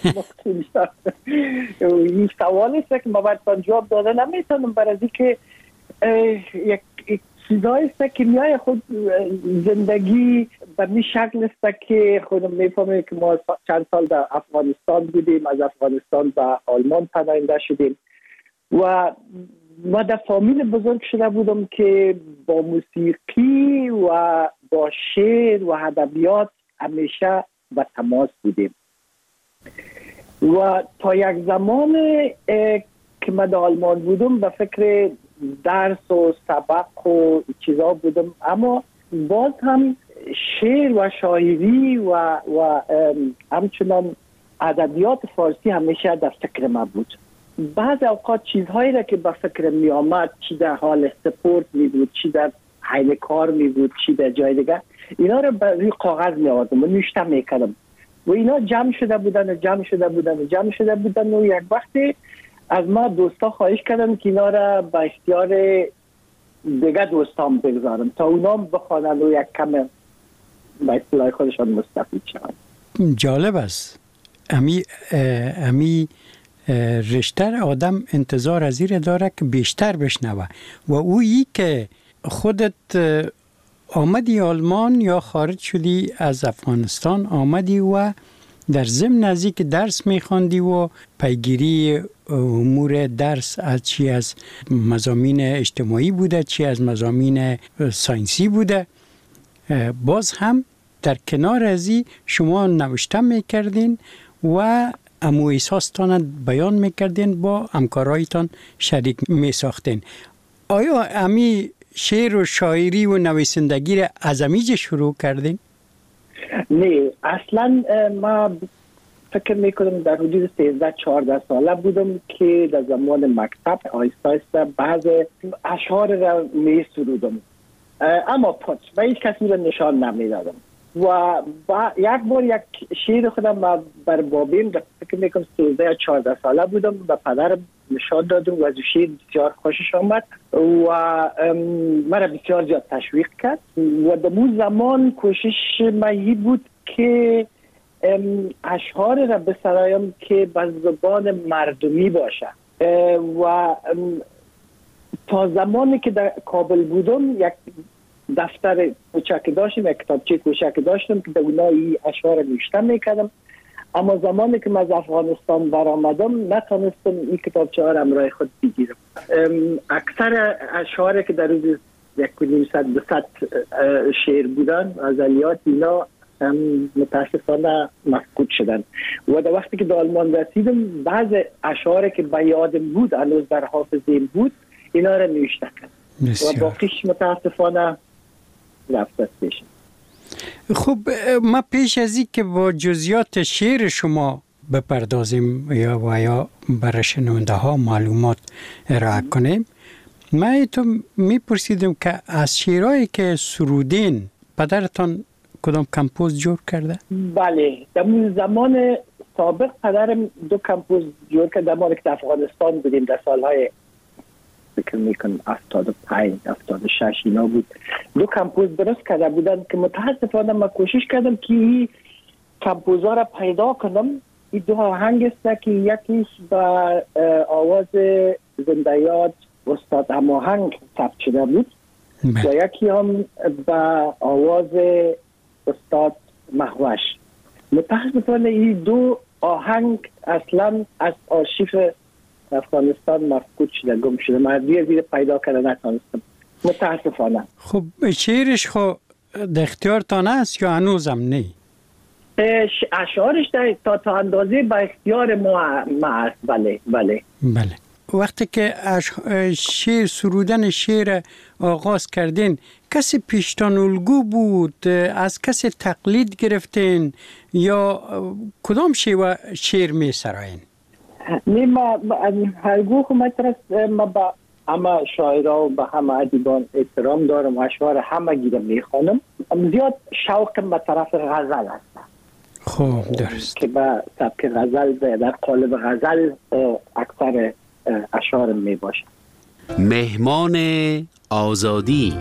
این سوال است که ما باید جواب داده نمیتونم، برای اینکه یک چیزایی است که میای خود زندگی به این شکل است که خودم میفهمم که ما چند سال در افغانستان بودیم، از افغانستان به آلمان پناهنده شدیم و ما در فامیل بزرگ شده بودم که با موسیقی و با شعر و ادبیات همیشه به تماس بودیم و تا یک زمان که من در آلمان بودم به فکر درس و سبق و چیزا بودم، اما باز هم شعر و شاعری و همچنان ادبیات فارسی همیشه در فکر من بود. بعض اوقات چیزهایی را که به فکر می آمد، چی در حال سپورت می بود، چی در حین کار می بود، چی در جای دیگر، اینا را به روی کاغذ می آوردم و نوشته می کردم و اینا جمع شده بودن و یک وقتی از ما دوستا خواهش کردم که اینا را به اختیار دیگه دوستان بگذارم تا اونا بخوانند و یک کم به اصطلاح خودشان مستفید شوند. جالب است. امی رشته آدم انتظار از این داره که بیشتر بشنوه و اویی که خودت آمدی آلمان یا خارج شدی از افغانستان آمدی و در ضمن نزدیک درس میخواندی و پیگیری امور درس از چی از مضامین اجتماعی بوده، چی از مضامین ساینسی بوده، باز هم در کنار ازی شما نوشته میکردین و امو احساستان بیان میکردین، با همکارایتان شریک میساختین. آیا امی شعر و شاعری و نویسندگی را از امیج شروع کردین؟ نه، اصلا ما فکر میکنم در حدود 13-14 ساله بودم که در زمان مکتب آیسته بعض اشعار را می سرودم، اما پس و هیچ کسی را نشان نمیدادم و یک بار یک شعر خودم بر بابیم فکر میکنم 13-14 ساله بودم و پدرم نشان دادم و از شعر بسیار خوشش آمد و مرا بسیار زیاد تشویق کرد و در اون زمان کوشش من بود که اشعار را بسرایم که به زبان مردمی باشه و تا زمانی که در کابل بودم یک دفتر کوچک داشتم، یک کتابچه کوچک داشتم که در اونها این اشعار نوشته میکردم، اما زمانی که من از افغانستان برآمدم نتونستم این کتابچه ها را همراه خود بگیرم. اکثر اشعاری که در روز 100 شعر بودن، غزلیات، اینا متاسفانه مفقود شدن و در وقتی که به آلمان رسیدم بعض اشعاری که به یادم بود هنوز در حافظه‌ام بود اینا را نوشته کردم و باقیش متاسفانه رفت پیش. خب ما پیش از این که با جزئیات شعر شما بپردازیم یا برای شنونده ها معلومات ارائه کنیم، من تو میپرسیدم که از شعرهایی که سرودین پدرتان کدام کمپوز جور کرده؟ بله، در زمان سابق پدرم 2 کمپوز جور کرد. در زمانی که در افغانستان بودیم در سالهای فکر میکنم 75-76 اینا بود، 2 کمپوز درست کرده بودن که متاسفانه من کوشش کردم که این کمپوزها را پیدا کنم. این 2 آهنگ است که یکیش با آواز زنده یاد استاد هماهنگ ثبت شده بود و یکی هم با آواز استاد مهوش. متاسفانه این 2 آهنگ اصلا از آرشیو افغانستان مفقود شده، گم شده. من دیر پیدا کرده نتونستم متاسفانه. خب شعرش خب در اختیارتان است یا هنوزم نه؟ اشعارش تا اندازه با اختیار ما است. بله. وقتی که شعر سرودن شعر آغاز کردین کسی پیشتان الگو بود؟ از کسی تقلید گرفتین یا کدام شعر می سراین؟ نه، ما از هر گوه ما با همه شاعرها و با همه ادیبان احترام دارم و اشعار همه گیره میخوانم. زیاد شوقم به طرف غزل هست. خب درست. که با سبک غزل در قالب غزل اکثر اشعار می باشد. مهمان آزادی.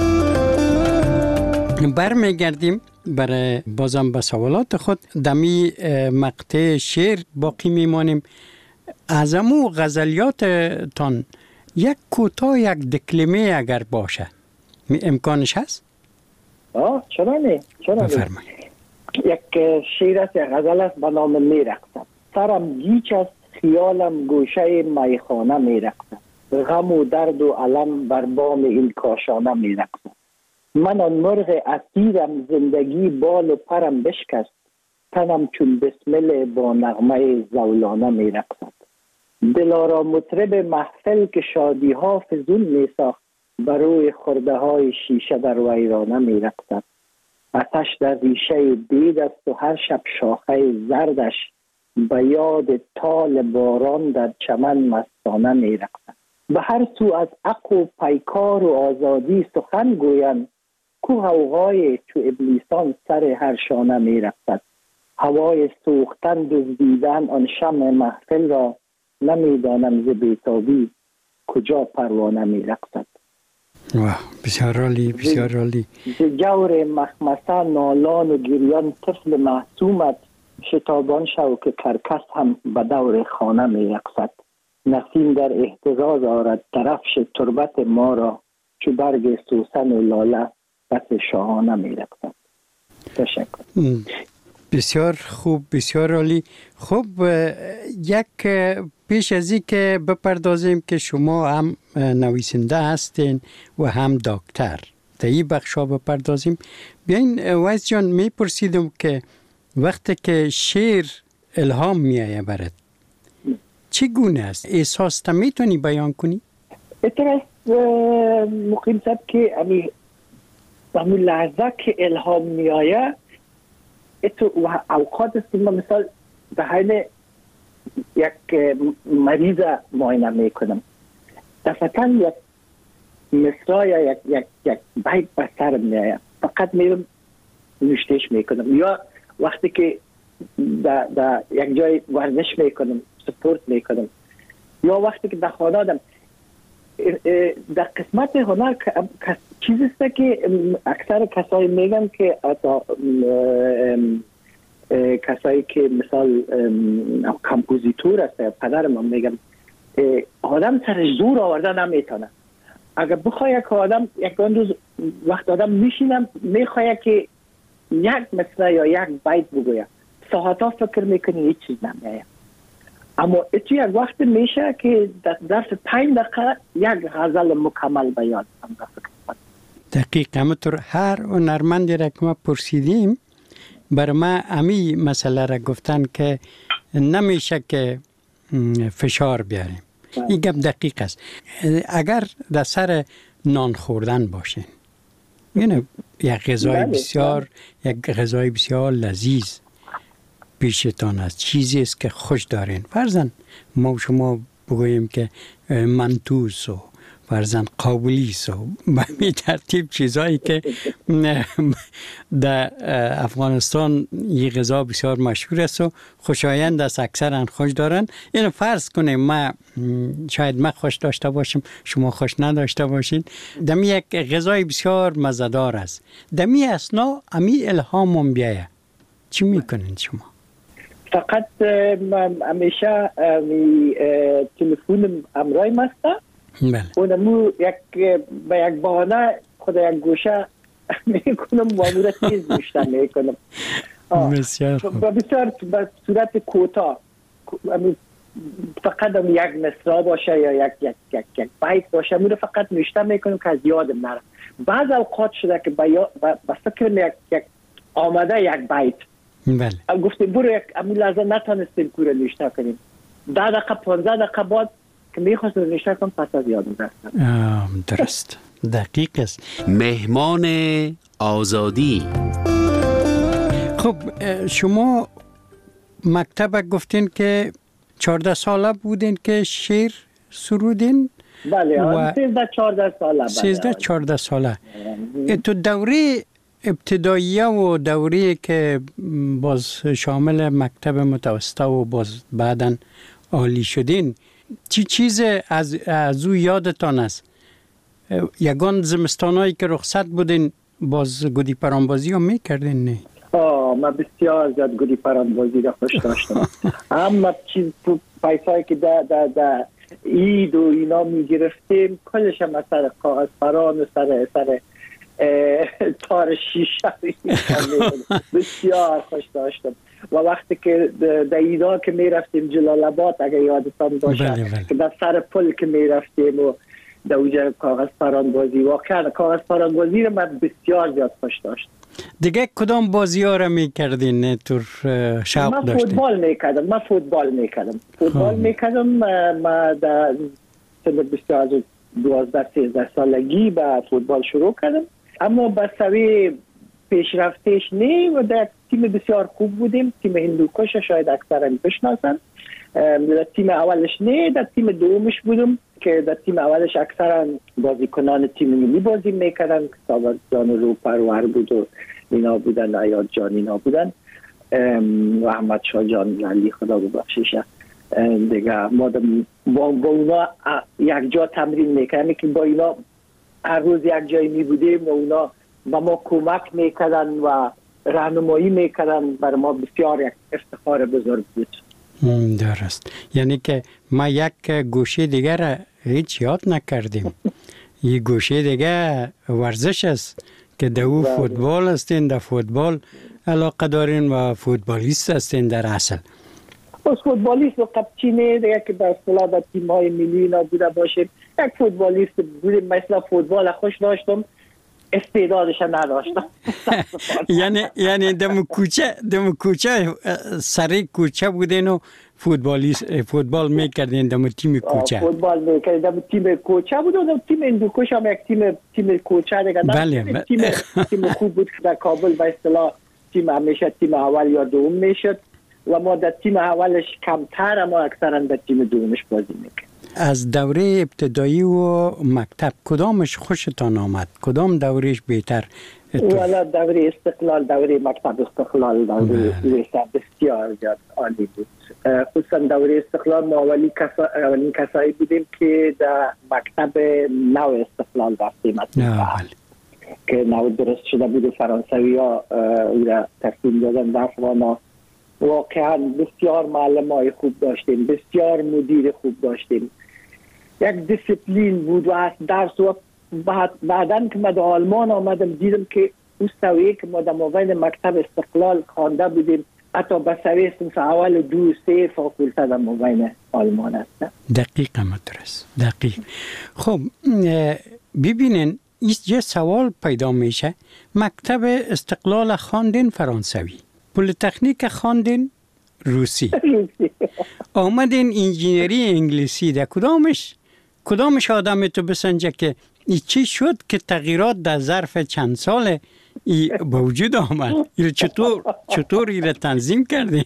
برمیگردیم برای بازم به سوالات خود. دمی مقطع شعر باقی میمانیم. از امو غزلیاتتان یک کوتاه یک دکلمه اگر باشه امکانش هست؟ چرا نه؟ بفرمایید. یک شعر است، یک غزل است به نام میرقصم. سرم گیج است، خیالم گوشه میخانه میرقصم. غم و درد و علم بر بام این کاشانه میرقصم. من آن مرغ اسیرم، زندگی بال و پرم بشکست. تنم چون بسمل با نغمه زولانه میرقصد. دلارا مطرب محفل که شادی ها فزون میساخت، بر روی خرده های شیشه در ویرانه میرقصد. آتش در ریشه بید است و هر شب شاخه زردش، به یاد تال باران در چمن مستانه میرقصد. به هر سو از عقل و پیکار و آزادی سخن گویند، کو غوغای چو ابلیسان سر هر شانه میرقصد. هوای سوختن دزدیدن آن شمع محفل را، نمیدانم ز بیتابی کجا پروانه میرقصد. بسیار عالی، بسیار عالی. ز جور مخمسه نالان و گریان طفل معصومت، شتابان شو که کرکس هم به دور خانه میرقصد. نسیم در اهتزاز آرد درفش تربت ما را، چو برگ سوسن و لاله بس شاهانه میرقصد. تشکر. بسیار خوب، بسیار عالی. خب یک پیش از این که بپردازیم که شما هم نویسنده هستین و هم دکتر، در این بخشا بپردازیم. بیاین ویس جان، میپرسیدم که وقتی که شعر الهام میایه برات چگونه است؟ احساس تا میتونی بیان کنی؟ اتراس مقیم صاحب که همون لحظه که الهام میایه و اوقات است که ما مثال به حال یک مریض معاینه میکنم، دفعتا یک مصرع یا یک بیت به سر میآید، فقط میرم نوشتهش میکنم. یا وقتی که در یک جای ورزش میکنم، سپورت میکنم، یا وقتی که در خانه آدم در قسمت هنر چیزی است که اکثر کسایی میگن که کسایی که مثال کمپوزیتور است، پدر من میگن آدم سرش زور آورده نمیتونه. اگر بخواه که آدم یک روز وقت آدم میشینم میخواه که یک مصرع یا یک بیت بگوید، ساعتا فکر میکنی هیچ چیز نمیآید. اما اتو یک وقت میشه که در ظرف 5 دقیقه یک غزل مکمل بیان کنم. دقیق. همونطور هر هنرمندی را که ما پرسیدیم بر ما امی مسئله را گفتن که نمیشه که فشار بیاریم. این گپ دقیق است. اگر در سر نان خوردن باشین، یعنی یک غذای بسیار لذیذ پیشتان است، چیزی است که خوش دارین، فرضاً ما شما بگوییم که منتوس و فرضاً قابلیس و به این ترتیب چیزایی که در افغانستان یه غذا بسیار مشهور است و خوشایند است، اکثرا خوش دارن. اینو فرض کنیم ما شاید ما خوش داشته باشیم، شما خوش نداشته باشین، دمی یک غذای بسیار مزه‌دار است، دمی اسنا امی الهامم بیایه، چی میکنین شما؟ فقط همیشه تلفن امرای مسته، بله. اونمو با یک بهانه خود یک گوشه میکنم و امور تیز نوشته میکنم. بسیار خوب. بسیار به صورت کوتاه، فقط یک مصرع باشه یا یک بیت باشه، امور فقط نوشته میکنم که از یادم نره. بعض اوقات شده که به فکر یک آمده یک بیت، بله، گفتیم برو یک امون لحظه نتانستیم کوره نوشته کنیم، 10 دقیقه 15 دقیقه بعد که میخواستم نوشته کنم پس از یادم رفتم. درست، دقیق است. مهمان آزادی. خب شما مکتب گفتین که 14 ساله بودین که شعر سرودین؟ بله، 13-14 ساله. تو دوره ابتداییه و دوره که باز شامل مکتب متوسطه و باز بعداً عالی شدین، چی چیز از او یادتان است؟ یگان زمستانایی که رخصت بودین باز گودی پرانبازی هم میکردین نه؟ من بسیار زیاد گودی پرانبازی را خوش داشتم. اما چیز پیسایی که در اید و اینا میگرفتیم کلش هم از سر کاغذ پران و سر تار شیشه بسیار خوش داشتم. و وقتی که در ایدا که میرفتیم جلال آباد اگه یادتان باشه که در سر پل که میرفتیم و در اوجه کاغذ پرانبازی، واقعا کاغذ پرانبازی رو من بسیار زیاد خوش داشتم. دیگه کدام بازی ها رو میکردین تور شوق داشتین؟ من فوتبال میکردم. من در سن بسیار 12-13 سالگی با فوتبال شروع کردم، اما به سوی پیشرفتش نه و در تیم بسیار خوب بودیم. تیم هندوکش شاید اکثرا بشناسن. در تیم اولش نه، در تیم دومش بودم که در تیم اولش اکثرا بازیکنان تیم ملی بازی میکردن. ساور جان رو پرور بود و اینا بودن، عیاد جان اینا بودن و احمد شاه جان لالی خدا ببخشش دیگه. ما با اونا یک جا تمرین میکردیم که با اینا هر روز یک جایی میبودیم و اونا با ما کمک میکردن و راهنمایی میکردن. برای ما بسیار یک افتخار بزرگ بود. درست. یعنی که ما یک گوشه دیگر را هیچ یاد نکردیم. یک گوشه دیگر ورزش است که در او فوتبال هستین، در فوتبال علاقه دارین و فوتبالیست هستین در اصل. از فوتبالیست و قبچینه دیگه که در اصطلاح در تیم‌های ملی نبوده باشیم، یک فوتبالیست بودیم. مثلا فوتبال خوش داشتم، استعدادش نداشتم. یعنی دم کوچه سری کوچه بودین و فوتبال میکردین دم تیم کوچه. فوتبال میکردین دم تیم کوچه بود و تیم هندوکش هم یک تیم کوچه دیگه. بله. تیم خوب بود که در کابل به اصطلاح تیم همیشه تیم اول یا دوم میشد و ما در تیم اولش کمتر، اما اکثرا در تیم دومش بازی میکرد. از دوره ابتدایی و مکتب کدامش خوشتان آمد؟ کدام دورهش بهتر؟ والا دوره استقلال، دوره مکتب استقلال، دوره بسیار زیاد عالی بود. خصوصا دوره استقلال ما اولین کسایی بودیم که در مکتب نو استقلال رفتیم که نو درست شده بود. فرانسوی ها او را ترتیب دادن در ما. واقعا بسیار معلم های خوب داشتیم، بسیار مدیر خوب داشتیم، یک دیسپلین بود و درس. و بعدن که ما در آلمان آمدم دیدم که او سویه که ما در مابین مکتب استقلال خوانده بودیم حتی به سویه صنف اول 2-3 فاکولته در مابین آلمان است. دقیق مدرس دقیق. خب ببینین یه سوال پیدا میشه. مکتب استقلال خواندین فرانسوی، پلیتکنیک خواندین روسی، آمدین انجینری انگلیسی. در کدامش آدم تو بسنجه که چی شد که تغییرات در ظرف چند سال به وجود آمد؟ چطور ایره تنظیم کردین؟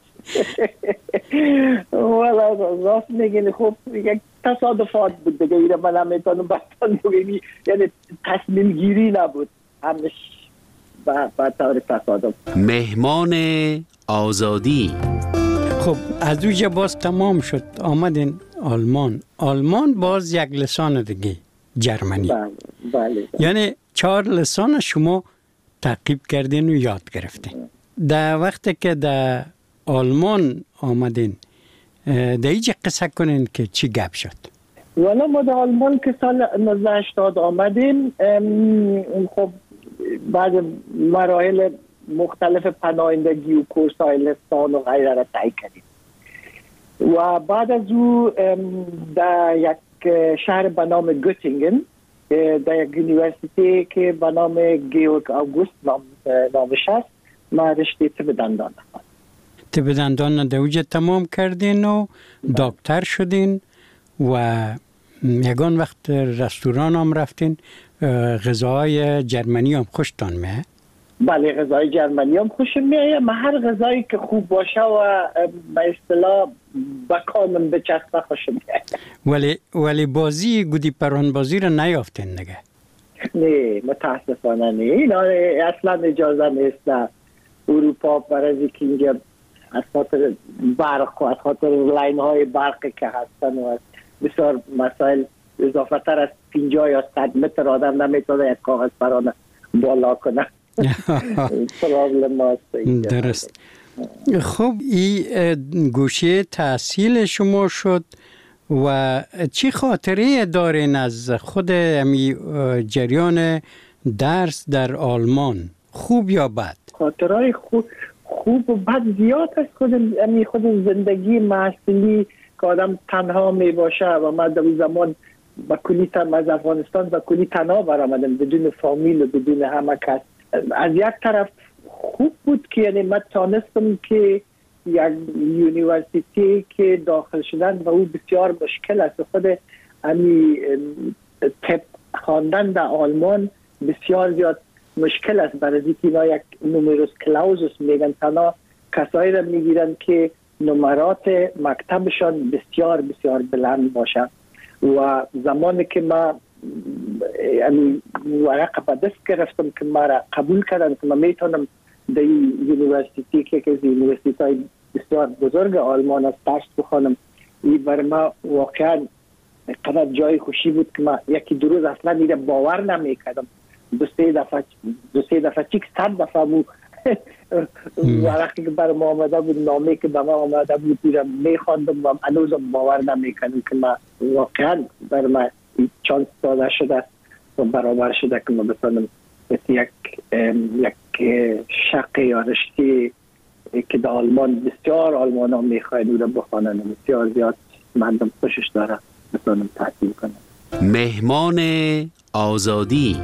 والا راست میگین. خب یک تصادفات بود دیگه. ایره من هم میتونم بستان بگیم، یعنی تصمیم گیری نبود، همش با طور تصادف. مهمان آزادی. خب از اوجه باز تمام شد، آمدین آلمان باز یک لسان دیگه، جرمنی. بله. یعنی 4 لسان شما تعقیب کردین و یاد گرفتین. در وقتی که در آلمان آمدین در ایجا قصه کنین که چی گپ شد؟ والا ما در آلمان که سال 1980 آمدیم، خب بعد مراحل مختلف پناهندگی و کورس‌های لسان و غیره را طی کردیم و بعد از او در یک شهر به نام گوتینگن، در یک یونیورسیتی که به نام گیورگ آگوست نامش است، ما رشته طب دندان خواندم. طب دندان در اوجه تمام کردین و دکتر شدین و یگان وقت رستوران هم رفتین. غذاهای جرمنی هم خوشتان میه؟ بله، غذای جرمنی هم خوشم میه. من هر غذایی که خوب باشه و به اصطلاح با کامم بچسبه خوشم میه. ولی بازی گودی پران بازی رو نیافتین نگه؟ نه متاسفانه نه. اینا اصلا اجازه نیست در اروپا برای که اینجا از خاطر برق و از خاطر لاین های برقی که هستن و بسیار مسائل اضافه تر از 50 یا 100 متر آدم نمیتونه یک کاغذ پرانه بالا کنه. پرابلم هست. درست. خب این گوشه تحصیل شما شد و چی خاطره دارین از خود امی جریان درس در آلمان؟ خوب یا بد؟ خاطرهای خوب و بد زیاد است. خود زندگی محصولی که آدم تنها می باشه و من در اون زمان با کلی از افغانستان با کلی تنها برآمدم بدون فامیل و بدون همه کس. از یک طرف خوب بود که یعنی من تانستم که یک یونیورسیتی که داخل شدن و او بسیار مشکل است. خود امی طب خواندن در آلمان بسیار زیاد مشکل است، برای اینکه اینا یک نومروس کلاوزوس میگن، تنها کسایی را میگیرن که نمرات مکتبشان بسیار بسیار بلند باشه. و زمانی که ما ورقه به دست گرفتم که ما را قبول کردن که من میتونم در یونیورسیتی که از یونیورسیتی های بسیار بزرگ آلمان است درس بخوانم، این برای ما واقعا قدر جای خوشی بود که ما یکی دو روز اصلا ایره باور نمیکردم. دو سه دفعه چیک 100 دفعه بود ورقی که برای ما آمده بود، نامه که به ما آمده بود ایره میخواندم و هنوزم باور نمیکردم که ما واقعا برای ما چانس داده شده و برابر شده که ما بتونم یک شق یا رشته که در آلمان بسیار آلمان ها میخواین او را بخوانن، بسیار زیاد مردم خوشش داره بتونم تحصیل کنم. مهمان آزادی.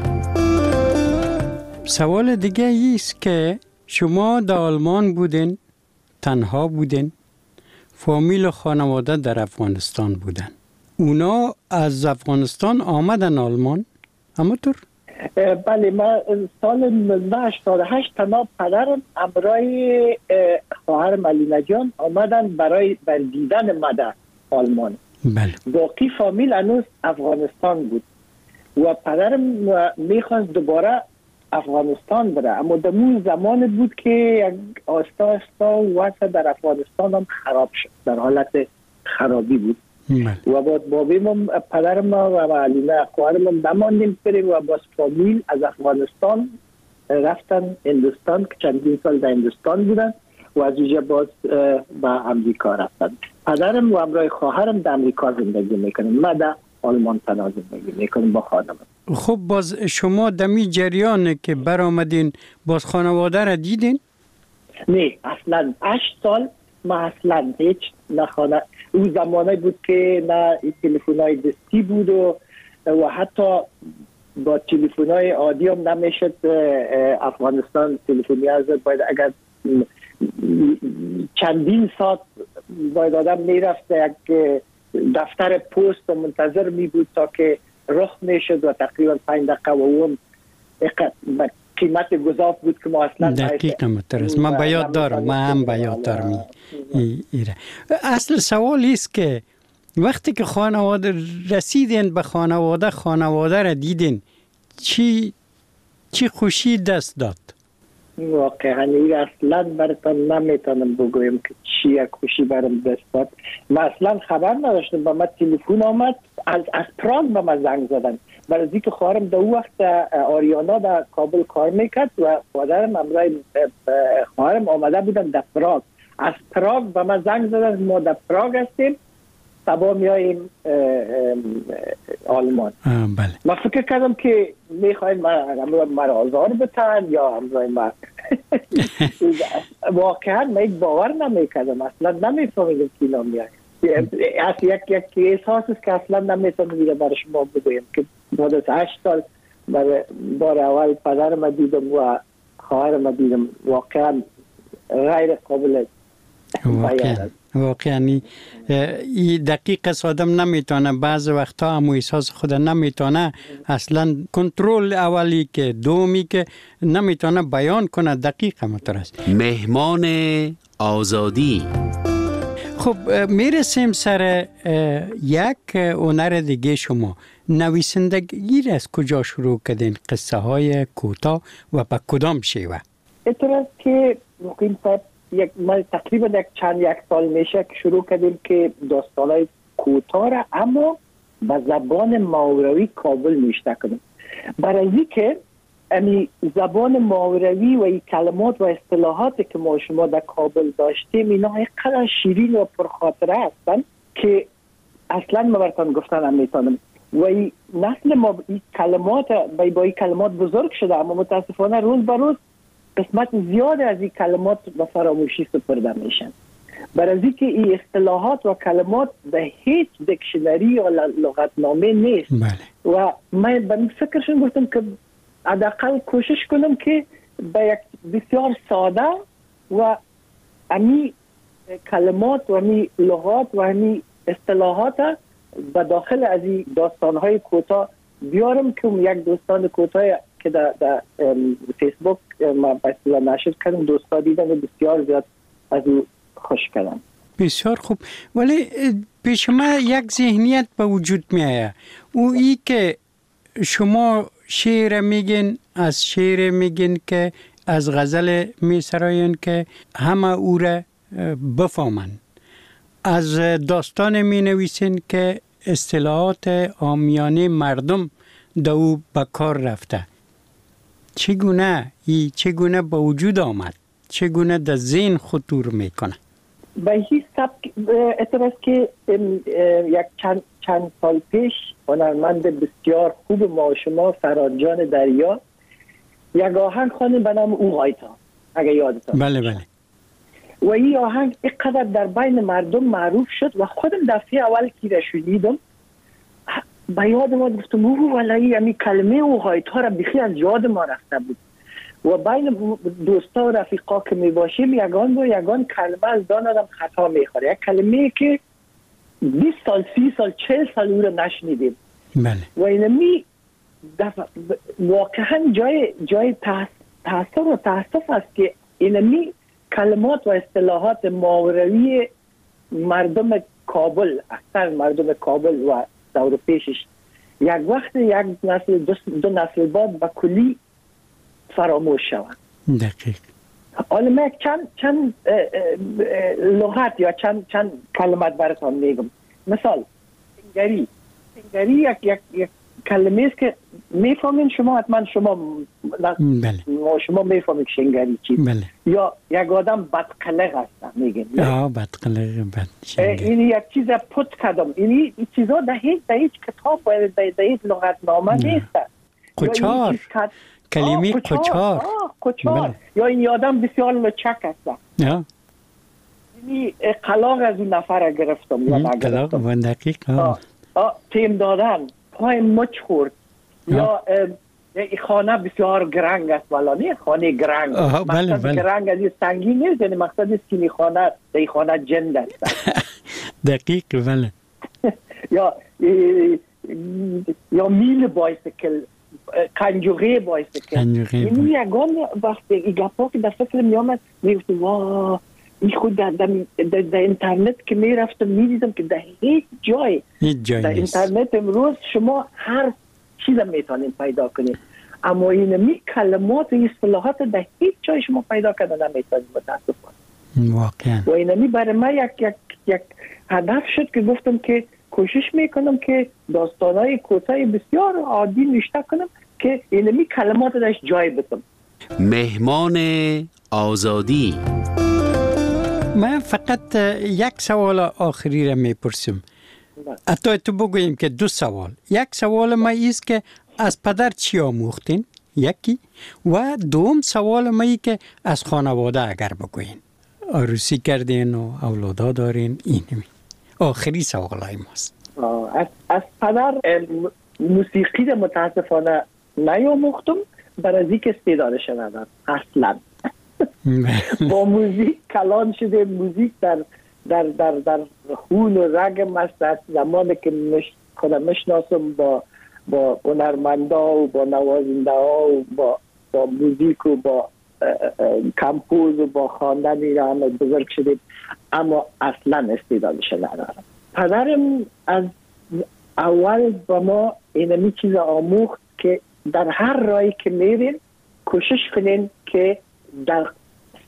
سوال دیگه ایست که شما در آلمان بودین، تنها بودین، فامیل و خانواده در افغانستان بودن. اونا از افغانستان آمدن آلمان؟ همونطور؟ بله، من سال 1988 تنها پدرم امرای خواهرم علینا جان آمدن برای دیدن مادر آلمان. بله. باقی فامیل هنوز افغانستان بود و پدرم میخواست دوباره افغانستان بره، اما در اون زمان بود که آستا آستا وضع در افغانستان هم خراب شد، در حالت خرابی بود. و با بابیم پدرم و علینا خواهرم نماندیم بریم و باز فامیل از افغانستان رفتن هندوستان که چندین سال در هندوستان بودن و از اونجا باز به امریکا رفتن. پدرم و همراه خواهرم در امریکا زندگی میکنن، من در آلمان تنها زندگی میکنم با خانم. خب باز شما دمی جریانه که برآمدین باز خانواده را دیدین؟ نه اصلا 8 سال ما اصلا هیچ نخانه. اون زمانه بود که نه تلفن‌های دستی بود و حتی با تلفن‌های عادی هم نمیشد افغانستان تلفنی از باید اگر چندین ساعت باید آدم میرفت یک دفتر پست و منتظر می بود تا که رخ میشد و تقریبا 5 دقیقه و اون قیمت گذاف بود که ما اصلا دقیقا مترس. من بیاد دارم، من هم بیاد دارم ایره. اصل سوال است که وقتی که خانواده رسیدین به خانواده را دیدین چی خوشی دست داد؟ واقعا این اصلا براتون نمیتونم بگویم که چی یک خوشی برام دست داد. من اصلا خبر نداشتم، با من تلفن آمد از پراگ به من زنگ زدن، برای اینکه خواهرم در اون وقت آریانا در کابل کار میکرد و پدرم امرای خواهرم آمده بودن در پراگ. از پراگ به من زنگ زدن ما در پراگ هستیم، صبح میاییم آلمان. بله. من فکر کردم که میخواین مرا آزار بتن یا امرای من واقعا من باور نمیکردم، اصلا نمیفهمیدم که اینا میایم. از یک احساس است که اصلا نمیتونم دیگه برای شما بگویم که بعد از 8 سال بار اول پدرم دیدم و خواهرم دیدم، واقعا غیر قابل بیان. واقعا این دقیق آدم نمیتونه، بعض وقتا هم احساس خود نمیتونه اصلا کنترل اولی که دومی که نمیتونه بیان کنه. دقیق مترس. مهمان آزادی. خب میرسیم سر یک هنر دیگه. شما نویسندگی را از کجا شروع کردین؟ قصه های کوتاه و به کدام شیوه؟ اعتراض که مقیم ما تقریبا یک سال میشه که شروع کردیم که داستانای کوتاه را اما به زبان ماوروی کابل نوشته کنیم. برای اینکه امی زبان ماوروی و این کلمات و اصطلاحاتی که ما شما در کابل داشتیم اینا اینقدر شیرین و پرخاطره هستن که اصلا ما براتون گفتن هم میتونم. و این نسل ما این کلمات با این کلمات بزرگ شده، اما متاسفانه روز به روز قسمت زیاد از این کلمات به فراموشی سپرده میشن. برای اینکه این اصطلاحات و کلمات به هیچ دیکشنری یا لغتنامه نیست. بله. و من به فکرشون گفتم که حداقل کوشش کنم که به یک بسیار ساده و امی کلمات و امی لغات و امی اصطلاحات به داخل از این داستانهای کوتاه بیارم که یک داستان کوتاه که در فیسبوک ما بسیار نشر کردم، دوستا دیدن بسیار زیاد از او خوش کردم. بسیار خوب. ولی پیش ما یک ذهنیت به وجود می آید، او ای که شما شعر میگین، از شعر میگین که از غزل میسراین که همه او را بفهمن، از داستان می نویسین که اصطلاحات عامیانه مردم در او به کار رفته. چگونه به وجود آمد؟ چگونه در ذهن خطور میکنه؟ به هیچ سبک اعتراض که یک چند سال پیش هنرمند بسیار خوب ما شما فرادجان دریا یک آهنگ خوانید به نام او غایتا، اگه یادتان. بله. و این آهنگ اینقدر در بین مردم معروف شد و خودم دفعه اول که را شنیدم به یاد ما گفتم والله همین کلمه او غایتا را بخی از یاد ما رفته بود. و بین دوستا و رفیقا که می باشیم یگان کلمه از دان آدم خطا میخوره، یک کلمه که 20 سال 30 سال 40 سال او را نشنیدیم. بله. و اینمی واقعا جای تاسف است که اینمی کلمات و اصطلاحات ماوروی مردم کابل، اکثر مردم کابل و دور پیشش یک وقت یک نسل دو نسل بعد به کلی فراموش شوند. دقیق. حالا من چند لغت یا چند کلمات براتون میگم. مثال سنگری یک کلمه است که میفهمین شما، حتما شما میفهمید شنگری چی. بله. یا یک آدم بدقلق هست میگین. بدقلق این یک چیز پت کردم. این چیزا در هیچ کتاب و در هیچ لغتنامه نیست. قچار، کلمه قچار. بله. یا این آدم بسیار لچک هست. این قلاق از این نفر گرفتم یا نگرفتم. دقیق. تیم دادن، پای مچ خورد، یا خانه بسیار گرنگ است، ولی نه خانه گرنگ. مقصد گرنگ از این سنگین نیست، یعنی مقصد است که خانه در خانه جند است. دقیق. بله. یا میل بایسکل، کنجوغه بایسکل. این یگان وقتی این گپا که در فکر میامد میگفتم واه این خود در اینترنت که میرفتم میدیدم که در هیچ جای در اینترنت امروز شما هر چیز میتونید پیدا کنید، اما این کلمات و اصطلاحات در هیچ جای شما پیدا کردن نمیتونید متاسفانه. واقعا. و اینمی برای من یک هدف شد که گفتم که کوشش میکنم که داستانهای کوتاه بسیار عادی نوشته کنم که اینمی کلمات درش جای بدم. مهمان آزادی. من فقط یک سوال آخری را میپرسم. حتی تو بگوییم که 2 سوال. یک سوال ما ایست که از پدر چی آموختین؟ یکی. و دوم سوال ما ای که از خانواده اگر بگویین. عروسی کردین و اولادا دارین. اینمی آخری سوال های ماست. از پدر موسیقی را متاسفانه نیاموختم، برای اینکه استعدادش ندارم اصلا. با موزیک کلان شده. موزیک در خون و رگم است. از زمانی که خودم مشناسم با هنرمندا و با نوازنده ها و با موزیک و با کمپوز و با خواندن اینا همه بزرگ شدیم، اما اصلا استعدادش ندارم. پدرم از اول با ما اینمی چیز آموخت که در هر راهی که میرین کوشش کنین که در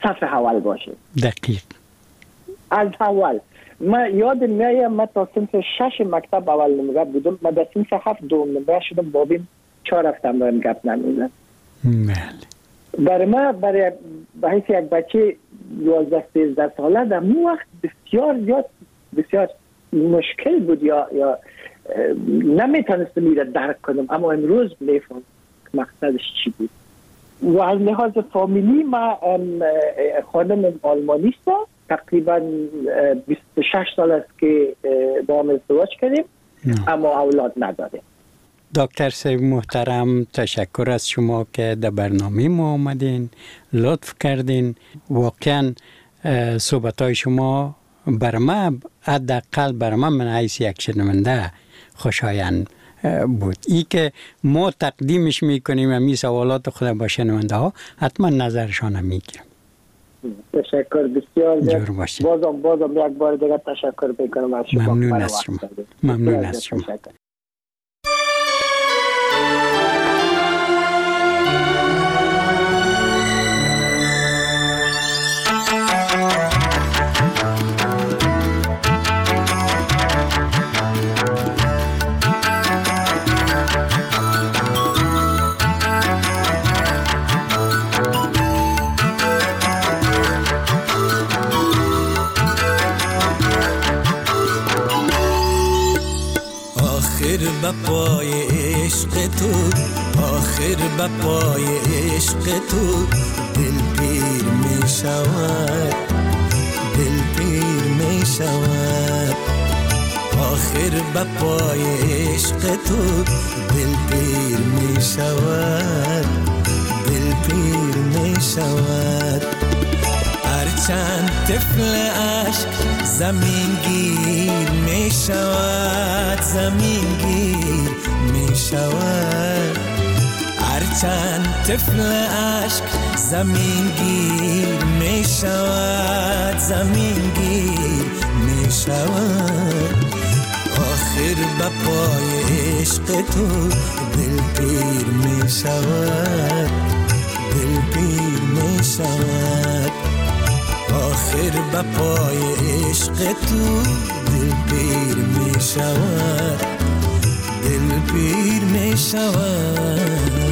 صف اول باشه. دقیق. از اول ما یاد میایم ما تا صنف 6 مکتب اول نمره بودم، ما در صنف 7 دوم نمره شدم، بابیم 4 هفتم دارم گپ نمیزن. برای ما برای بحیث یک بچه 11-13 ساله در اون وقت بسیار مشکل بود یا نمیتونستم میره درک کنم، اما امروز میفهم مقصدش چی بود. و از لحاظ فامیلی ما خانم آلمانی است، تقریبا 26 سال است که با هم ازدواج کردیم اما اولاد نداریم. دکتر صاحب محترم، تشکر از شما که در برنامه ما آمدین، لطف کردین. واقعا صحبت‌های شما بر من، حداقل بر من حیث یک شنونده خوشایند بود. ای که ما تقدیمش میکنیم امی سوالات خود با شنونده ها، حتما نظرشان میگیرم. تشکر بسیار. جور باشید. بازم یک بار دیگه تشکر میکنم از شما. ممنون از شما. ممنون از شما. بپای عشق تو، آخر بپای عشق تو دل پیر می شود، دل پیر می شود. آخر بپای عشق تو دل پیر می شود، دل پیر می شود. هرچند طفل عشق زمین گیر می شود، زمین گیر می شود. هرچند طفل عشق زمین گیر می شود، زمین گیر می شود. آخر بپای عشق تو دل پیر می شود، دل پیر می شود. آخر بپای عشق تو دل پیر می شود، دل پیر می شود.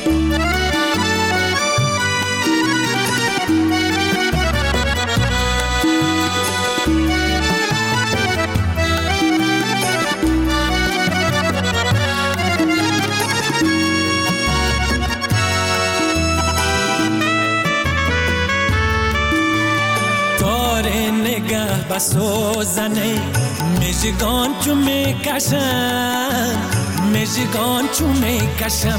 بسوزنه مژگان چو میکشم، مژگان چو میکشم.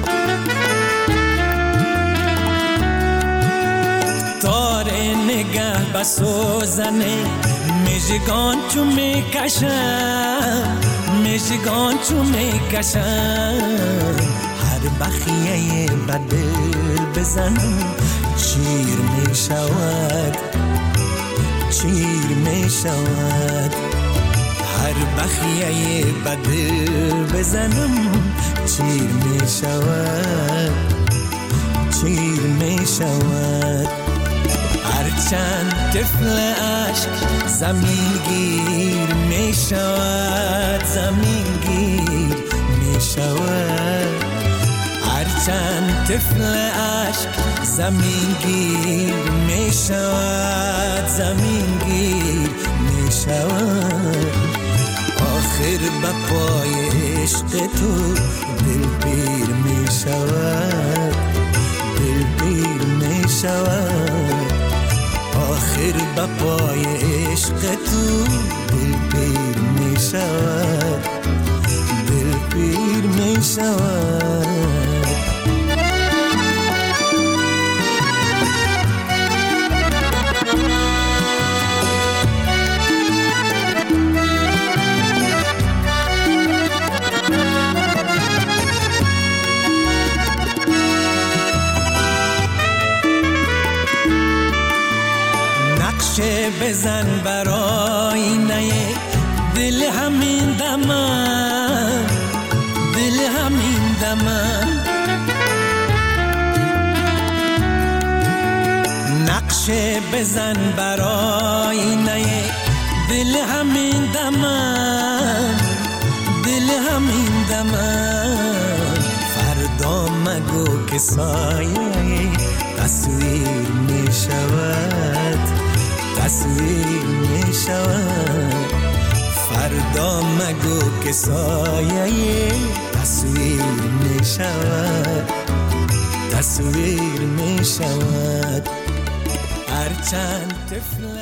تار نگه بسوزنه مژگان چو میکشم، مژگان چو میکشم. هر بخیه بدل بزنم شیر میشود، شیر می شود. هر بخیه بدل بزنم شیر می شود، شیر می شود. هرچند طفل عشق زمین گیر می شود، زمین گیر می شود. هرچند طفل عشق زمین گیر می شود، زمین گیر می شود. آخر بپای عشق تو دل پیر می شود، دل پیر می شود. آخر بپای عشق تو دل پیر می شود، دل پیر می شود. بزن برای نه دل همین دمم، دل همین دمم. نقش نقشه بزن برای نه دل همین دمم، دل همین دمم. فردا مگو که سایه تصویر می شود، تصویر می شود. فردا مگو که سایه تصویر می شود، تصویر می شود. هرچند طفل